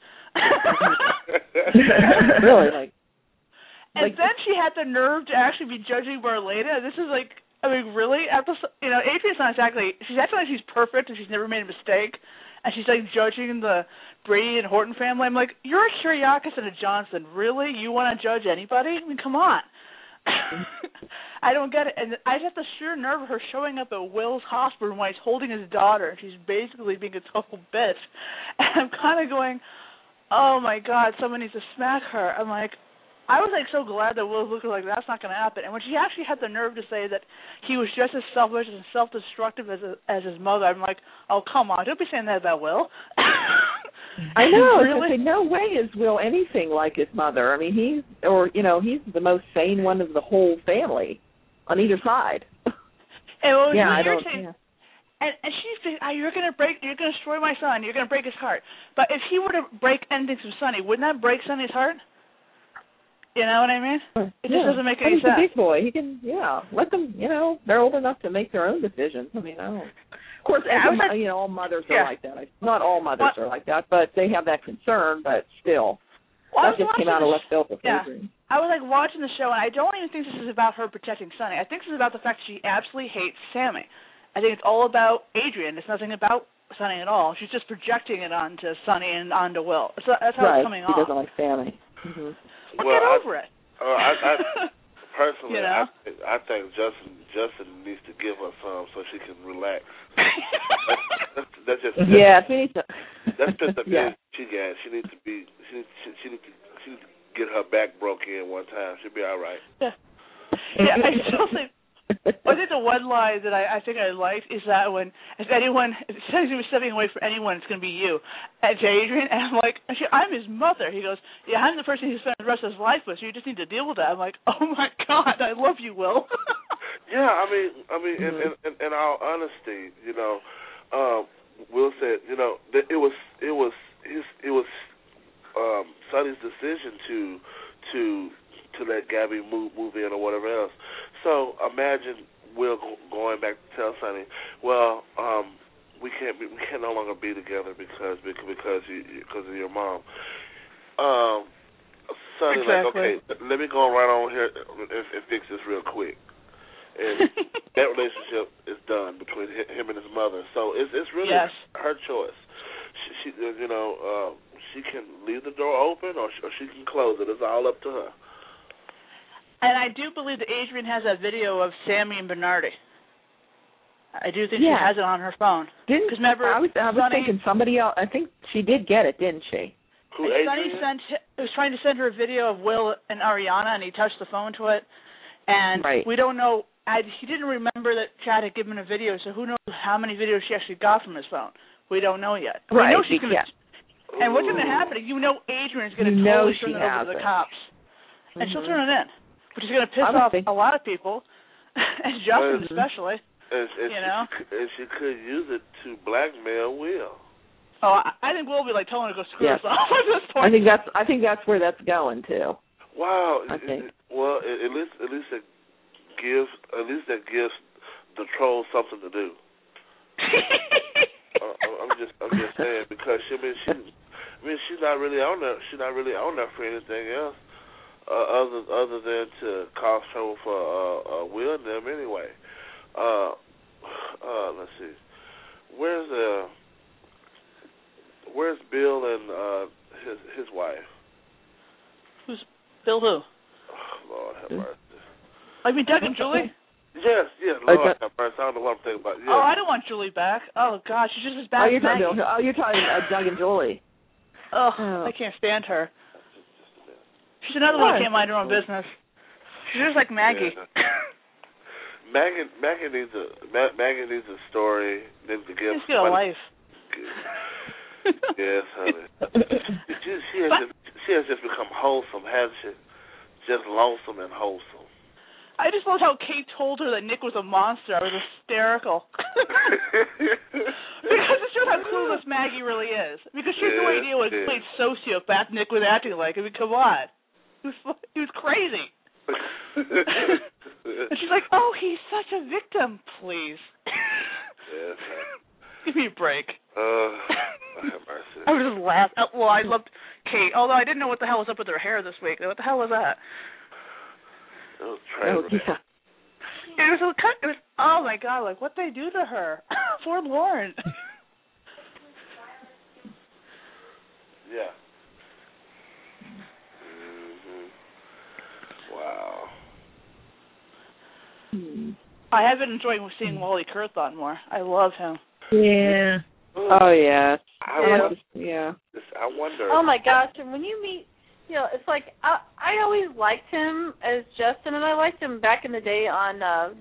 Really? And then she had the nerve to actually be judging Marlena. This is like, I mean, really? Adrian's not exactly, she's acting like she's perfect and she's never made a mistake. And she's like judging the Brady and Horton family. I'm like, you're a Kiriakis and a Johnson. Really? You want to judge anybody? I mean, come on. I don't get it. And I just have the sheer nerve of her showing up at Will's hospital while he's holding his daughter. And she's basically being a total bitch. And I'm kind of going, oh, my God, someone needs to smack her. I'm like, I was like so glad that Will's looking like that's not going to happen. And when she actually had the nerve to say that he was just as selfish and self-destructive as his mother, I'm like, oh, come on, don't be saying that about Will. I know. Really? In no way is Will anything like his mother. I mean, he's the most sane one of the whole family on either side. And what was really irritating, and she's saying, you're going to destroy my son, you're going to break his heart. But if he were to break anything from Sonny, wouldn't that break Sonny's heart? You know what I mean? It just doesn't make any sense. He's a big boy. He can, let them, they're old enough to make their own decisions. I mean, I don't. Of course, all mothers are like that. Not all mothers are like that, but they have that concern, but still. That just came out of left field. I was like watching the show, and I don't even think this is about her protecting Sonny. I think this is about the fact that she absolutely hates Sammy. I think it's all about Adrian. It's nothing about Sonny at all. She's just projecting it onto Sonny and onto Will. So that's how it's coming off. She doesn't like Sammy. Mm-hmm. Get over it. I personally, I think Justin needs to give her some so she can relax. That's just that's just the bit she got. She needs to get her back broke in one time. She'll be all right. Yeah, I still think. I think the one line that I think I liked is that if Sonny's going to be stepping away from anyone, it's going to be you. And to Adrian, and I'm like, I'm his mother. He goes, yeah, I'm the person he's spent the rest of his life with, so you just need to deal with that. I'm like, oh my God, I love you, Will. Yeah, I mean, in all honesty, Will said, that it was Sonny's decision to let Gabby move in or whatever else. So imagine Will going back to tell Sonny, well, we can no longer be together because of your mom. Sonny, like, okay, let me go right on here and fix this real quick. And that relationship is done between him and his mother. So it's really her choice. She can leave the door open or she can close it. It's all up to her. And I do believe that Adrian has a video of Sammy and Bernardi. I do think she has it on her phone. I was thinking somebody else. I think she did get it, didn't she? Sonny was trying to send her a video of Will and Ariana, and he touched the phone to it. And we don't know. He didn't remember that Chad had given a video, so who knows how many videos she actually got from his phone. We don't know yet. Right. We know she's going to. And what's going to happen? Adrian's going to totally turn it over to the cops. And she'll turn it in. Which is going to piss off a lot of people, and Justin especially. And she could use it to blackmail Will. Oh, I think Will will be like telling her to go screw herself at this point. I think that's where that's going to. Wow. I think. Well, at least that gives the trolls something to do. I'm just saying, because she's not really on there. She's not really on there for anything else. Other than to cause trouble for Will and them anyway. Let's see. Where's Bill and his wife? Who's Bill? Who? Oh, Lord have mercy. I mean Doug and Julie. Yes. Lord have mercy. I don't know what I'm thinking about. Yes. Oh, I don't want Julie back. Oh gosh, she's just as bad as Maggie. You're talking Doug and Julie. Oh, I can't stand her. She's another one who can't mind her own business. She's just like Maggie. Yeah. Maggie needs a story. Needs to give. She's got a life. Yes, honey. She has just become wholesome, hasn't she? Just lonesome and wholesome. I just loved how Kate told her that Nick was a monster. I was hysterical. Because it shows how clueless Maggie really is. Because she had no idea what a complete sociopath Nick was acting like. I mean, come on. He was crazy. And she's like, oh, he's such a victim, please. Yes. Give me a break. I have mercy. I was just laughing. Well, I loved Kate, although I didn't know what the hell was up with her hair this week. What the hell was that? It was tragic. It was, oh my God, like what they do to her. Poor Lauren. Yeah. Wow. I have been enjoying seeing Wally Kurthon more. I love him. Yeah. Oh, yeah. I wonder. Oh, my gosh. And when you meet, it's like I always liked him as Justin, and I liked him back in the day on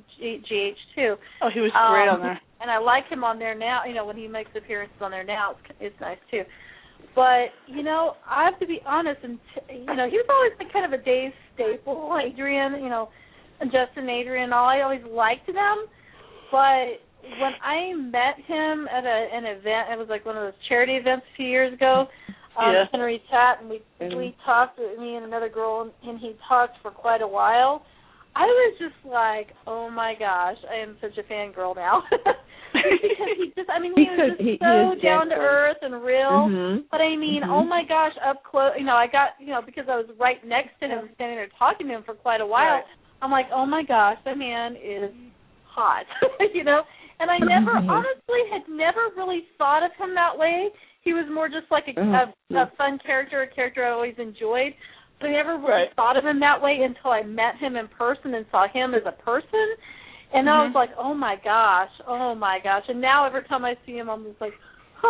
GH2. Oh, he was great on there. And I like him on there now. When he makes appearances on there now, it's nice, too. But, I have to be honest, and he was always like kind of a Dave staple, Adrian, and Justin and Adrian, all. I always liked them. But when I met him at an event, it was like one of those charity events a few years ago, Henry Tat, and we talked, me and another girl, and he talked for quite a while. I was just like, oh my gosh, I am such a fangirl now. Because he was just so down to earth and real. Mm-hmm. But I mean, oh my gosh, up close, I got, because I was right next to him, standing there talking to him for quite a while, right. I'm like, oh my gosh, that man is hot, And I honestly had never really thought of him that way. He was more just like a fun character, a character I always enjoyed. But I never really thought of him that way until I met him in person and saw him as a person. And I was like, oh my gosh. And now every time I see him, I'm just like,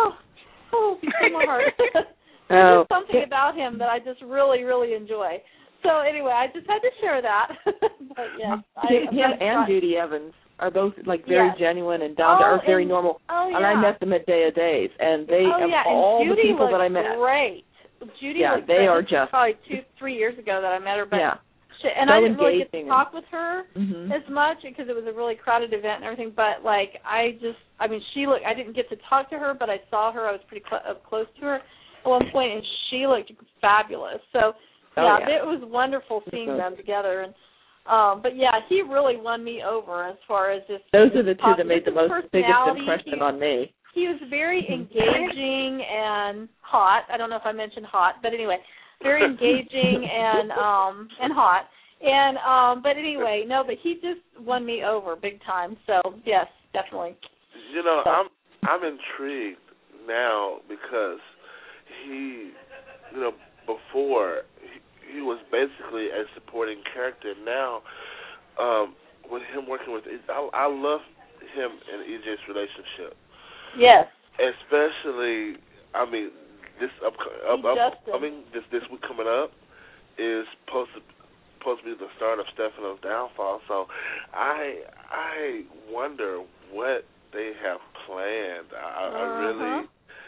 he's in my heart. There's something about him that I just really, really enjoy. So anyway, I just had to share that. But yeah, him and Judy Evans are both like very genuine and down to earth, very normal. Oh, yeah. And I met them at Day of Days, and they all the people that I met. Great. Judy looked they great. are just probably 2-3 years ago that I met her, but and so I didn't really get to engaging talk with her as much because it was a really crowded event and everything. But like she looked. I didn't get to talk to her, but I saw her. I was pretty up close to her at one point, and she looked fabulous. So. It was wonderful seeing them together, and but he really won me over as far as just. Those are the two that made the biggest impression on me. He was very engaging and hot. I don't know if I mentioned hot, but anyway, very engaging and hot. And but anyway, but he just won me over big time. So yes, definitely. I'm intrigued now because he, before. He was basically a supporting character. Now, with him working with, I love him and EJ's relationship. Yes. Especially, this upcoming this week coming up is supposed to be the start of Stefano's downfall. So, I wonder what they have planned. I really.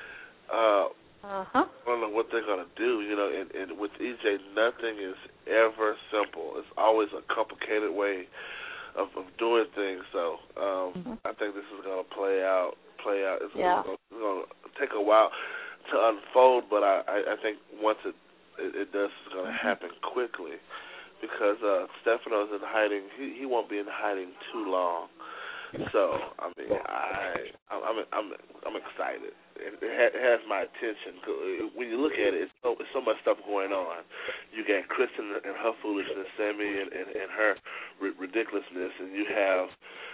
I don't know what they're going to do, and with EJ, nothing is ever simple. It's always a complicated way of doing things. So I think this is going to play out. It's going to take a while to unfold, but I think once it does, it's going to happen quickly because Stefano's in hiding. He won't be in hiding too long. So I'm excited. It has my attention. When you look at it, it's so much stuff going on. You got Kristen and her foolishness, Sammy and her ridiculousness, and you have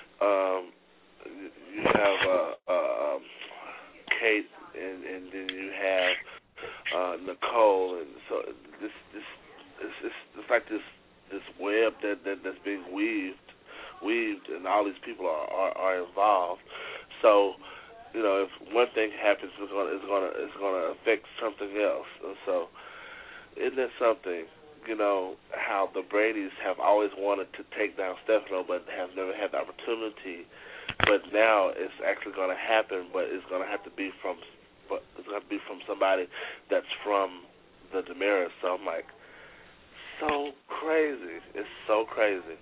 Kate, and then you have Nicole, and so it's like this web that's being weaved, and all these people are involved. So, you know, if one thing happens, it's gonna affect something else. And so, isn't that something? You know, how the Bradys have always wanted to take down Stefano, but have never had the opportunity. But now it's actually going to happen, but it's going to have to be from somebody that's from the DiMeras. So I'm like, so crazy. It's so crazy.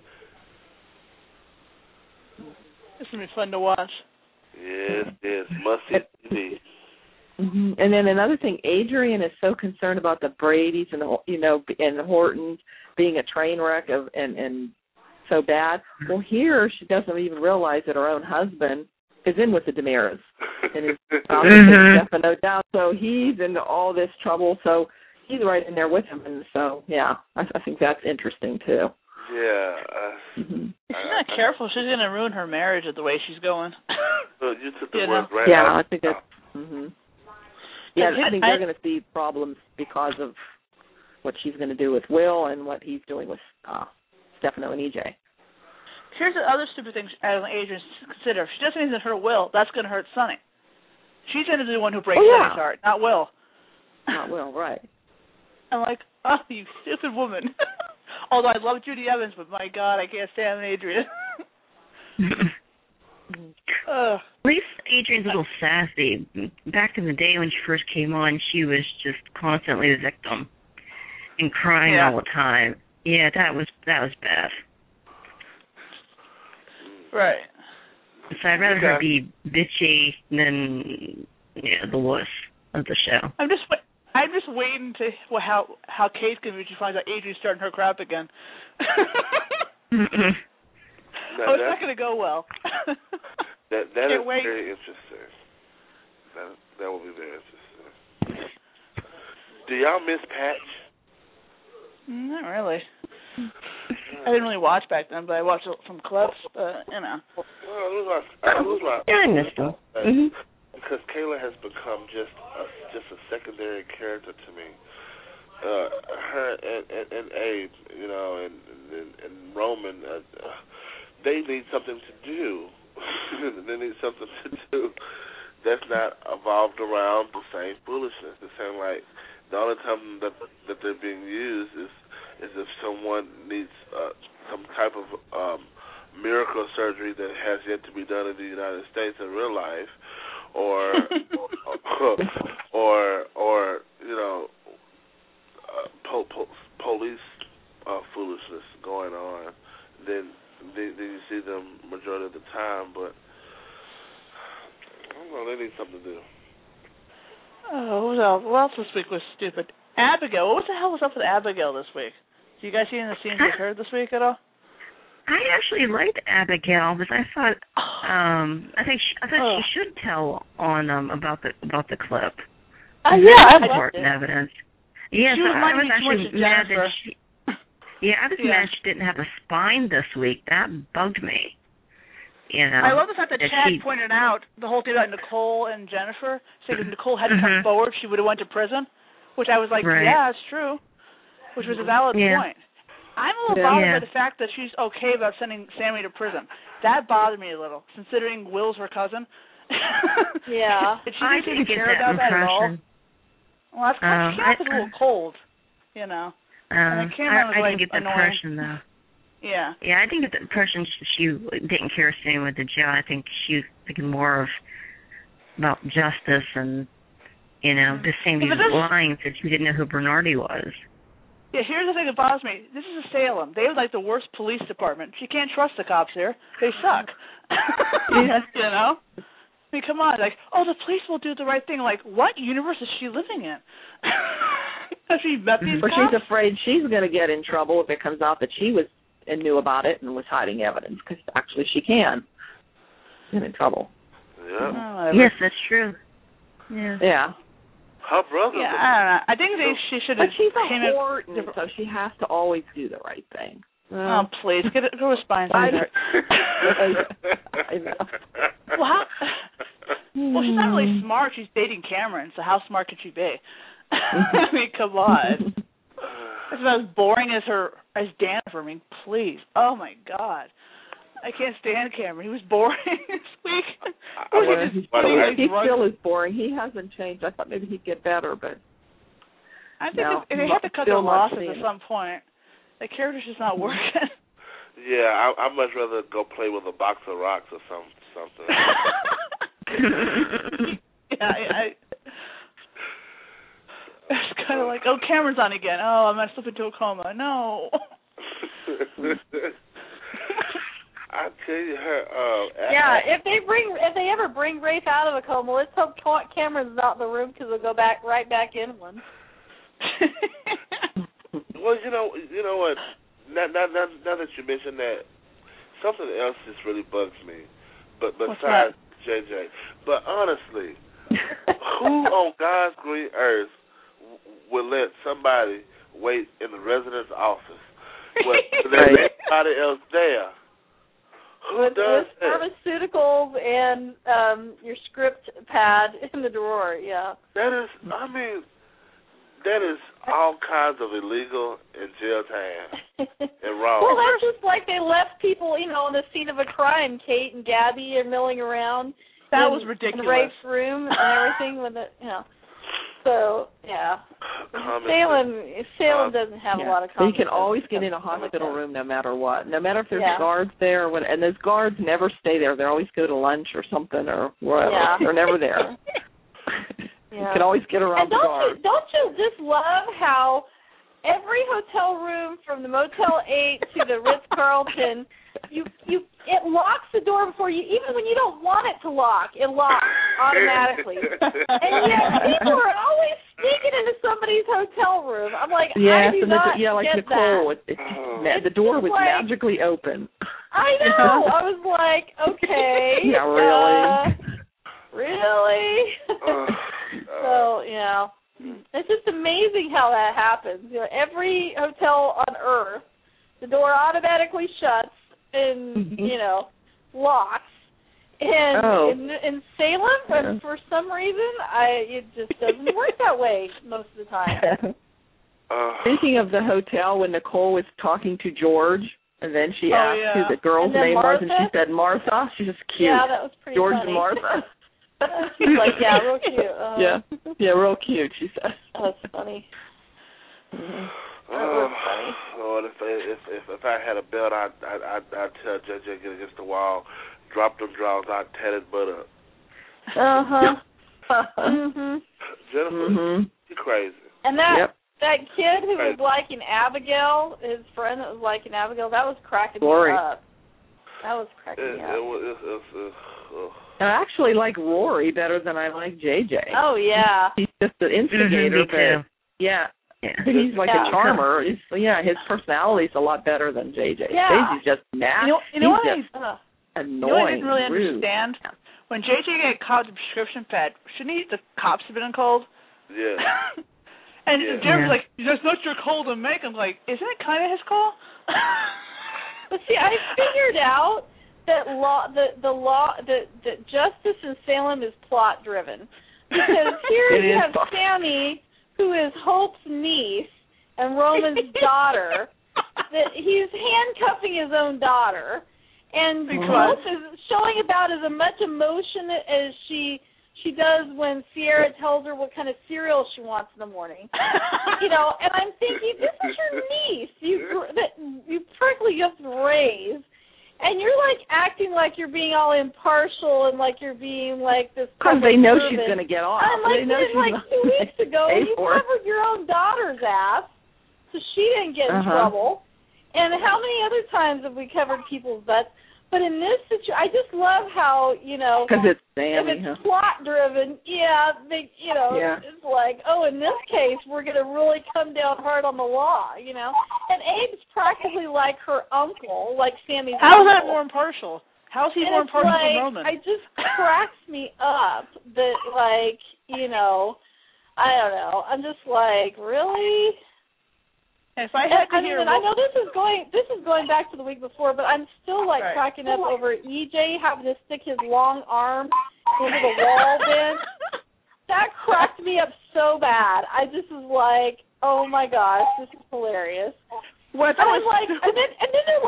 It's going to be fun to watch. Yes, must see TV. Mm-hmm. And then another thing, Adrian is so concerned about the Bradys and the Hortons being a train wreck and so bad. Well, here she doesn't even realize that her own husband is in with the DiMeras and is about to take Stefano down. So he's into all this trouble. So he's right in there with him. And so I think that's interesting too. Yeah. If she's not careful, she's going to ruin her marriage with the way she's going. So you took the word right out. Yeah, I think that's. Mm-hmm. Yeah, I think they're going to see problems because of what she's going to do with Will and what he's doing with Stefano and EJ. Here's the other stupid thing Adrian consider. If she does anything to hurt Will, that's going to hurt Sonny. She's going to be the one who breaks Sonny's heart, not Will. Not Will, right. I'm like, oh, you stupid woman. Although I love Judy Evans, but my God, I can't stand Adrian. At least Adrian's a little sassy. Back in the day when she first came on, she was just constantly the victim and crying all the time. Yeah, that was bad. Right. So I'd rather her be bitchy than the wuss of the show. I'm just waiting to how Kate's gonna be when she finds out Adrian's starting her crap again. It's not gonna go well. That is very interesting. That will be very interesting. Do y'all miss Patch? Not really. I didn't really watch back then, but I watched some clips. But Well, I missed him. Because Kayla has become just a secondary character to me. Her and Abe, and Roman, they need something to do. They need something to do that's not evolved around the same foolishness. The same, like, the only time that they're being used is if someone needs some type of miracle surgery that has yet to be done in the United States in real life, or police foolishness going on. Then you see them majority of the time, but I don't know, they need something to do. Oh, what else this week was stupid? Abigail. What the hell was up with Abigail this week? Did you guys see any of the scenes with her this week at all? I actually liked Abigail because I thought I thought she should tell on about the clip. I loved it. Evidence. Yes, I was actually mad that she. Yeah, I was mad she didn't have a spine this week. That bugged me. I love the fact that Chad pointed out the whole thing about Nicole and Jennifer. Saying if Nicole hadn't come forward, she would have went to prison. Which I was like, yeah, it's true. Which was a valid point. I'm a little bothered by the fact that she's okay about sending Sammy to prison. That bothered me a little, considering Will's her cousin. Yeah. Did she didn't care about that at all? Well, that's a little cold, And I didn't get that impression, though. Yeah. Yeah, I didn't get the impression she didn't care staying with the jail. I think she was thinking more about justice and, just saying these lines that she didn't know who Bernardi was. Yeah, here's the thing that bothers me. This is Salem. They have, like, the worst police department. She can't trust the cops here. They suck. I mean, come on. Like, the police will do the right thing. Like, what universe is she living in? Has she met these cops? She's afraid she's going to get in trouble if it comes out that she was and knew about it and was hiding evidence, because actually she can get in trouble. Yeah. Yes, that's true. Yeah. Her brother. Yeah, I don't know. I think she should have. But she's a Horton, so she has to always do the right thing. Oh, please, go with spine. I know. Well, she's not really smart. She's dating Cameron, so how smart could she be? I mean, come on. It's about as boring as Dannifer. I mean, please. Oh my God. I can't stand Cameron. He was boring this week. He still is boring. He hasn't changed. I thought maybe he'd get better, but I think they have to cut their losses at some point. The character's just not working. Yeah, I'd much rather go play with a box of rocks or something. Yeah, it's kind of like, oh, Cameron's on again. Oh, I'm going to slip into a coma. No. I tell you, if they ever bring Rafe out of a coma, let's hope Cameron's not in the room because he'll go right back in one. Well, you know what? Now that you mentioned that, something else just really bugs me. But besides JJ, but honestly, who on God's green earth will let somebody wait in the resident's office when there's anybody else there? Who does that? Pharmaceuticals and your script pad in the drawer, yeah. That is all kinds of illegal and jail time and wrong. Well, that's just like they left people, in the scene of a crime. Kate and Gabby are milling around. That was ridiculous. In Rafe's room and everything with it, So, yeah. Salem doesn't have a lot of confidence. You can always get in a hospital room no matter what. No matter if there's guards there. And those guards never stay there. They always go to lunch or something or whatever. Yeah. They're never there. You can always get around the guards. Don't you just love how every hotel room from the Motel 8 to the Ritz-Carlton, it locks the door before you, even when you don't want it to lock, it locks automatically. And yet people are always sneaking into somebody's hotel room. I'm like, I do not like get Nicole, that. The door was magically open. I know. I was like, okay. Yeah, really? Really? So, it's just amazing how that happens. Every hotel on Earth, the door automatically shuts and, locks. And in Salem, for some reason, it just doesn't work that way most of the time. Speaking of the hotel, when Nicole was talking to George, and then she asked who the girl's name was, and she said Martha. She's just cute. Yeah, that was pretty George funny. and Martha. She's like, real cute. Yeah, real cute, she said. That's funny. That was funny. Lord, if I had a belt, I'd tell JJ get against the wall, drop them drawers, I'd tear his butt up. Jennifer, you're crazy. And that kid who was liking Abigail, his friend that was liking Abigail, that was cracking me up. That was cracking me up. I actually like Rory better than I like JJ. Oh, yeah. He's just an instigator, but he's like a charmer. His personality's a lot better than JJ. Yeah. JJ's just nasty. You know what annoying. I didn't really understand? When JJ got caught with the prescription pad, shouldn't the cops have been called? Yeah. And Jeremy's like, that's not your call to make. I'm like, isn't it kind of his call? But see, I figured out that justice in Salem is plot driven, because here you have Sammy, who is Hope's niece and Roman's daughter. That he's handcuffing his own daughter, and Hope is showing about as much emotion as she does when Sierra tells her what kind of cereal she wants in the morning. And I'm thinking, this is your niece. You practically just raised. And you're, acting like you're being all impartial and like you're being, this... Because they know she's going to get off. I'm like, 2 weeks ago, you covered your own daughter's ass, so she didn't get in trouble. And how many other times have we covered people's butts? But in this situation, I just love how, because it's Sammy, if it's plot-driven, it's like, in this case, we're going to really come down hard on the law, And Abe's practically like her uncle, like Sammy's uncle. How is that more impartial? How is he more impartial than Roman? It just cracks me up that, I don't know. I'm just like, really? If I had to hear, I know this is going back to the week before, but I'm still cracking up over EJ having to stick his long arm into the wall bench. That cracked me up so bad. I just was like, oh my gosh, this is hilarious. And then they're like,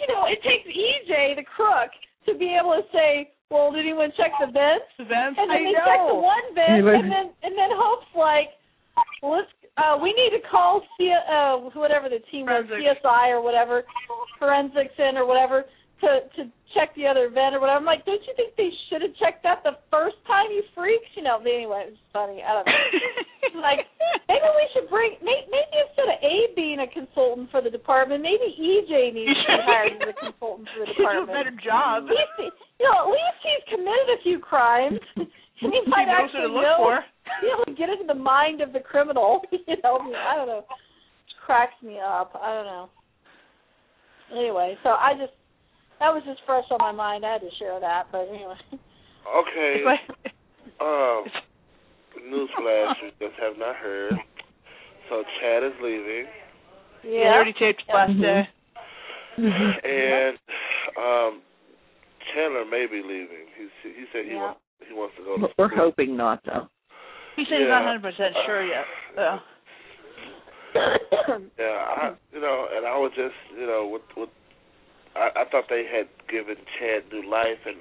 it takes EJ, the crook, to be able to say, well, did anyone check the vents? The vents? And then they check the one vent, and then Hope's like, well, we need to call whatever the team was, CSI or whatever, forensics in or whatever, to check the other vent or whatever. I'm like, don't you think they should have checked that the first time, you freaks? Anyway, it was funny. I don't know. Like, maybe we should maybe instead of Abe being a consultant for the department, maybe EJ needs to be hired as a consultant for the department. He'll do a better job. At least he's committed a few crimes. And he might actually be able to get into the mind of the criminal. I don't know. It cracks me up. I don't know. Anyway, so that was just fresh on my mind. I had to share that, but anyway. Okay. Newsflash, you just have not heard. So Chad is leaving. Yeah, I already taped last day. And Chandler may be leaving. He said he wants to go to school. We're hoping not, though. He said he's not 100% sure yet. So. And I was just, with I thought they had given Chad new life, and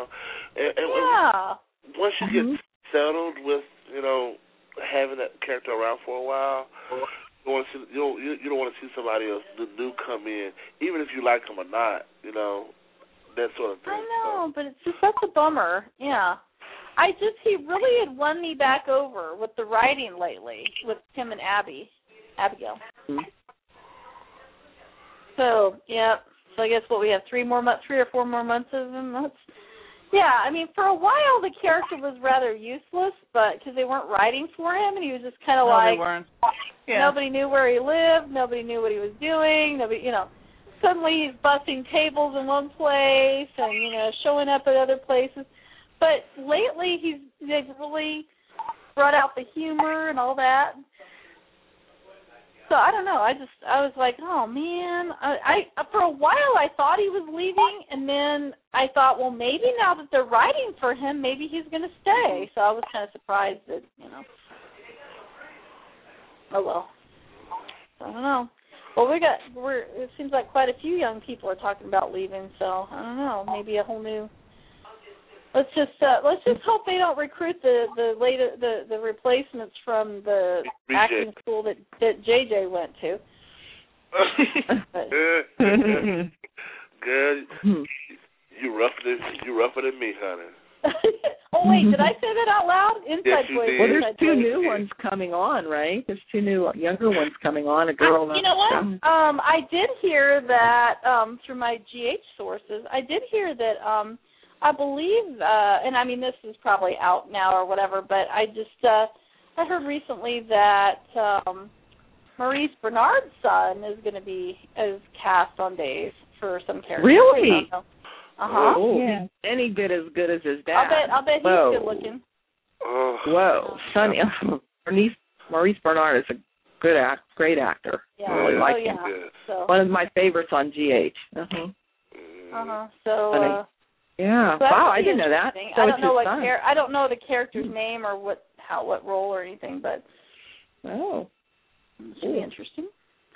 once you get settled with, having that character around for a while, you don't want to see somebody else new come in, even if you like him or not, that sort of thing. I know, but it's just such a bummer. Yeah. He really had won me back over with the writing lately with him and Abigail. Mm-hmm. So, yeah. So I guess we have 3 or 4 more months of him. I mean, for a while the character was rather useless, but because they weren't writing for him, and he was just kind of nobody knew where he lived, nobody knew what he was doing, nobody, Suddenly he's busting tables in one place and showing up at other places. But lately they've really brought out the humor and all that. So I don't know. I was like, oh man. I for a while I thought he was leaving, and then I thought, well, maybe now that they're writing for him, maybe he's going to stay. So I was kind of surprised that Oh well. I don't know. Well, it seems like quite a few young people are talking about leaving. So I don't know. Maybe a whole new. Let's just hope they don't recruit the replacements from the acting school that JJ went to. Girl, you rougher than me, honey. Oh wait, did I say that out loud? Yes, you did. Well, there's 2 new ones coming on, right? There's 2 new younger ones coming on. A girl. You know what? I did hear that through my GH sources. I did hear that. I believe, and I mean this is probably out now or whatever, but I heard recently that Maurice Bernard's son is going to be cast on days for some character. Really? Uh-huh. Yeah. Any bit as good as his dad. I'll bet he's good looking. Whoa, Sonny. Maurice Bernard is a great actor. Yeah. I really like him. So. One of my favorites on GH. So. Yeah. So wow, I didn't know that. So I don't know I don't know the character's name or what role or anything, but it should be interesting.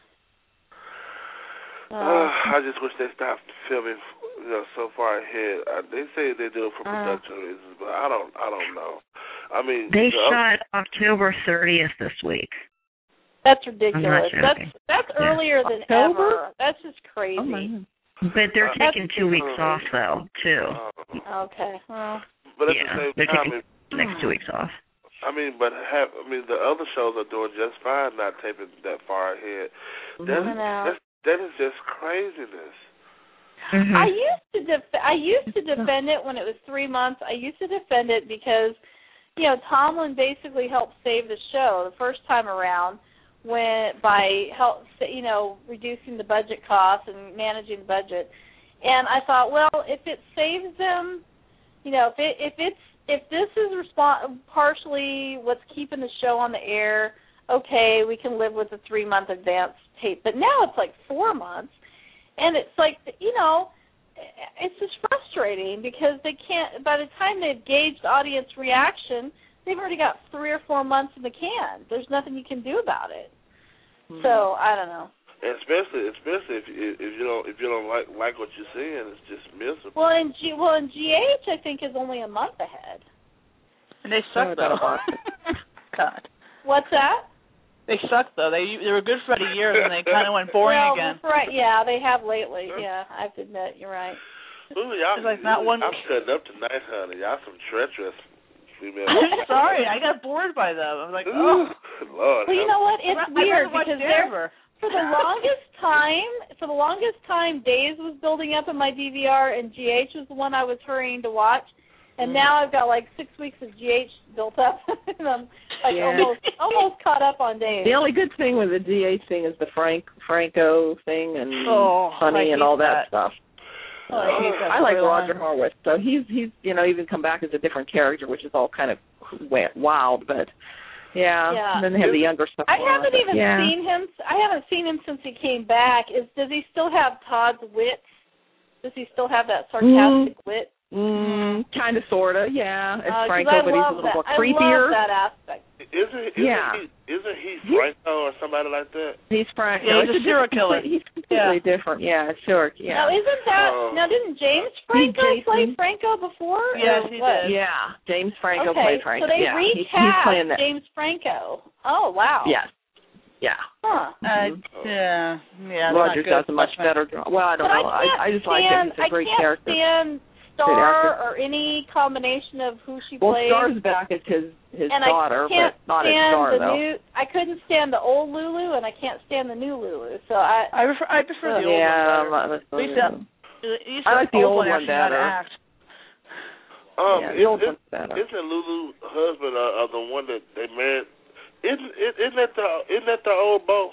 I just wish they stopped filming, so far ahead. They say they do it for production reasons, but I don't know. I mean, they shot October 30th this week. That's ridiculous. That's earlier than ever. That's just crazy. Oh my. But they're taking 2 weeks off, though, too. Okay. Well. But at the same they're time, taking next 2 weeks off. I mean, the other shows are doing just fine, not taping that far ahead. That is just craziness. Mm-hmm. I used to defend it when it was 3 months. I used to defend it because, Tomlin basically helped save the show the first time around. Reducing the budget costs and managing the budget, and I thought, well, if it saves them, if this is partially what's keeping the show on the air, okay, we can live with a 3-month advance tape. But now it's like 4 months, and it's like it's just frustrating because they can't. By the time they've gauged audience reaction, they've already got 3 or 4 months in the can. There's nothing you can do about it. So I don't know. And especially if you don't like what you're seeing, it's just miserable. Well, and GH I think is only a month ahead. And they suck though. God. What's that? They suck though. They were good for about a year, and then they kind of went boring again. Right? Yeah, they have lately. Yeah, I have to admit, you're right. Ooh, y'all, it's like not one. I'm cutting up tonight, honey. Y'all some treacherous female. I'm sorry, I got bored by them. I'm like, oh, Lord. Well, you know what? It's weird because for the longest time, Days was building up in my DVR, and GH was the one I was hurrying to watch. And now I've got like 6 weeks of GH built up, and I'm almost caught up on Days. The only good thing with the GH thing is the Franco thing and Honey and all that stuff. I like Roger Horwitz, so he's even come back as a different character, which is all kind of wild, but and then they have the younger stuff. I haven't even seen him. I haven't seen him since he came back. Does he still have Todd's wit? Does he still have that sarcastic wit? Kind of, sort of, yeah. It's Franco, but he's a little more creepier. I love that aspect. Isn't he Franco or somebody like that? He's Franco. Yeah, he's a serial killer. He's completely different. Yeah, sure. Yeah. Now, didn't James Franco play Franco before? Yes, he did. Yeah, James Franco played Franco. So they recast James Franco. Oh, wow. Yes. Yeah. Huh. Yeah. Roger does a much better job. Well, I don't know. I just like him. He's a great character. I can't stand Star or any combination of who she plays. Well, Star's back as his daughter, but not as Star, though. I couldn't stand the old Lulu, and I can't stand the new Lulu. So I prefer the old one better. I like the old one better. The old one's better. Isn't Lulu's husband the one that they married? Isn't that the old beau?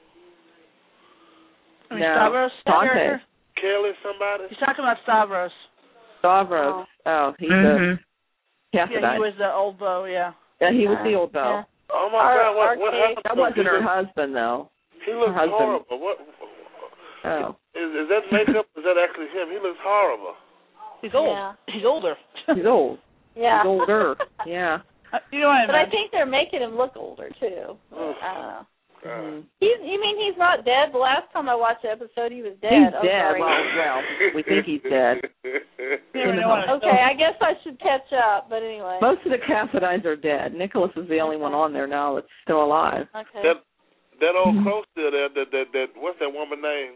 Stavros? Kelly, somebody? He's talking about Stavros. Stavros. Oh, he's the Cassidy. Yeah, he was the old beau, yeah. Yeah, he was the old beau. Yeah. Oh, my God, what happened? That wasn't her husband, though. He looks horrible. What? Oh. Is that makeup? Is that actually him? He looks horrible. He's old. Yeah. He's older. He's old. Yeah. He's older. Yeah. You know what I mean? But I think they're making him look older, too. I don't know. You mean he's not dead? The last time I watched the episode, he was dead. He's dead. Well, we think he's dead. Okay, I guess I should catch up, but anyway. Most of the Cassidines are dead. Nicholas is the only one on there now that's still alive. Okay. That old crow still there. That what's that woman name?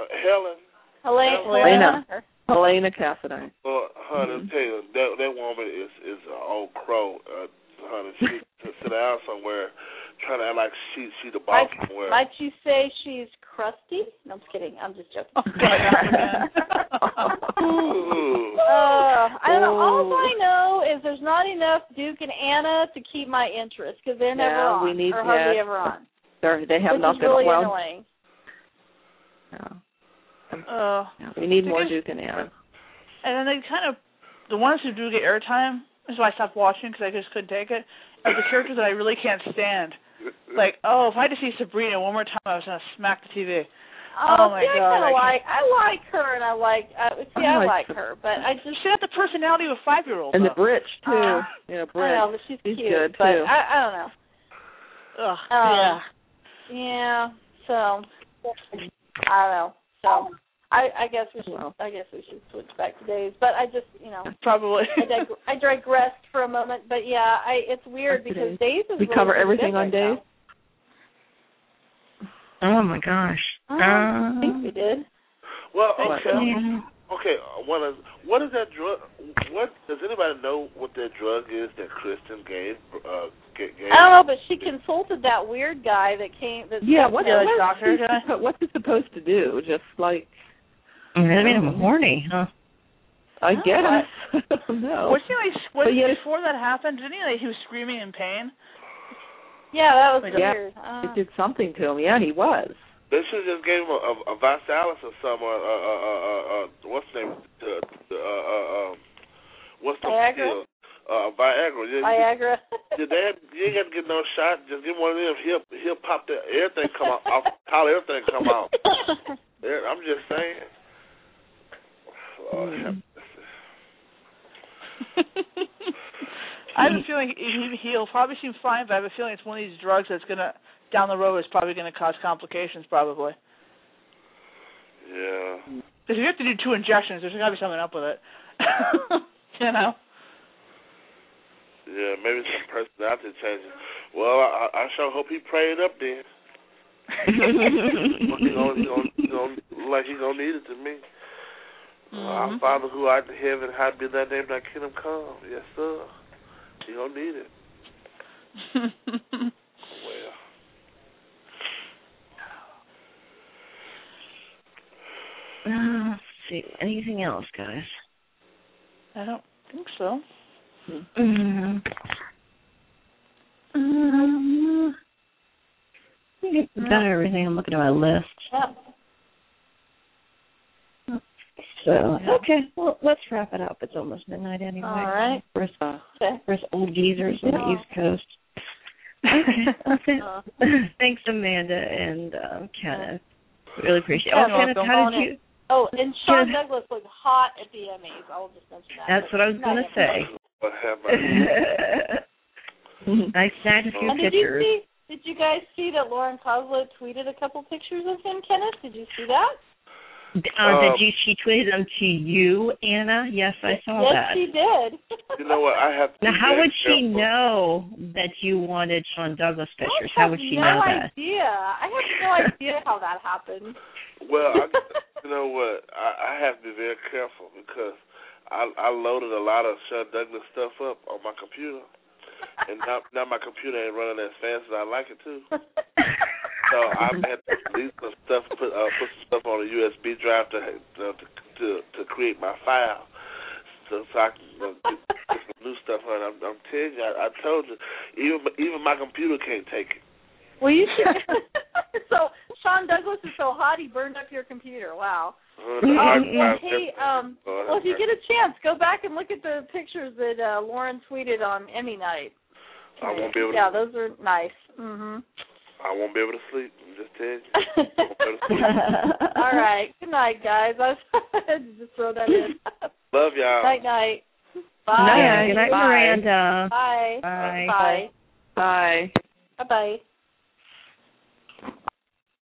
Helena Cassidine. Well, honey, tell you that woman is an old crow. Honey, she to sit down somewhere, trying to act like she's the boss somewhere. Might you say she's crusty? No, I'm just kidding. I'm just joking. I don't know. All I know is there's not enough Duke and Anna to keep my interest because they're never on, or hardly ever on. They have nothing. Which is really annoying. We need more Duke and Anna. And then they kind of, the ones who do get airtime, this is why I stopped watching because I just couldn't take it, are the characters that I really can't stand. Like, if I had to see Sabrina one more time, I was going to smack the TV. Oh my God! I like her, and I like her, but I just she had the personality of a 5-year-old. And the Britch too. Britch. I know, but she's cute, good but too. I don't know. Yeah. So I don't know. So I guess we should switch back to Days. But I just probably I digressed for a moment. But yeah, it's weird because Days is we really cover everything on Days. Oh my gosh! I think we did. Well, okay. What is that drug? What does anybody know? What that drug is that Kristen gave? I don't know, but she consulted that weird guy that came. What's it supposed to do? Just like it made him horny, huh? I guess. No. Before that happened, didn't he was screaming in pain? Yeah, that was weird. It did something to him. Yeah, he was. They should have just gave him a Visalis or something. What's the name? What's the Viagra? Viagra. Viagra. You ain't got to get no shot. Just give him one of them. He'll pop everything come out. How everything come out. I'm just saying. Lord, I have a feeling he'll probably seem fine, but I have a feeling it's one of these drugs that's gonna down the road is probably gonna cause complications. Probably. Because if you have to do 2 injections, there's got to be something up with it. You know? Yeah, maybe some personality changes. Well, I sure hope he prayed up then. He gonna like he gonna need it to me. Our Father who art in heaven, hallowed be thy name, thy kingdom come. Yes, sir. He gonna need it. Well. Let's see. Anything else, guys? I don't think so. I've done everything. I'm looking at my list. So, okay, well, let's wrap it up. It's almost midnight anyway. All right. For us old geezers on the East Coast. Okay. Thanks, Amanda and Kenneth. Really appreciate it. Oh, Kenneth, how did you... Oh, and Sean Douglas looked hot at the Emmys. I'll just mention that. That's what I was going to say. I snagged a few pictures. Did you guys see that Lauren Kozlow tweeted a couple pictures of him, Kenneth? Did you see that? She tweeted them to you, Anna? Yes, I saw that. Yes, she did. You know what? I have to. Now, how would she know that you wanted Sean Douglas pictures? How would she know that? I have no idea how that happened. Well, you know what? I have to be very careful because I loaded a lot of Sean Douglas stuff up on my computer, and now my computer ain't running as fast as I like it to. So I had to delete some stuff, put some stuff on a USB drive to create my file, so I can get some new stuff on. I'm telling you, I told you, even my computer can't take it. Well, you should. So Sean Douglas is so hot he burned up your computer. Wow. If you get a chance, go back and look at the pictures that Lauren tweeted on Emmy night. I won't be able to. Yeah, those are nice. Mhm. I won't be able to sleep. I'm just telling you. All right. Good night, guys. I had to just throw that in. Love y'all. Night. Bye. Good night, Miranda. Bye. Bye. Bye. Bye. Bye-bye.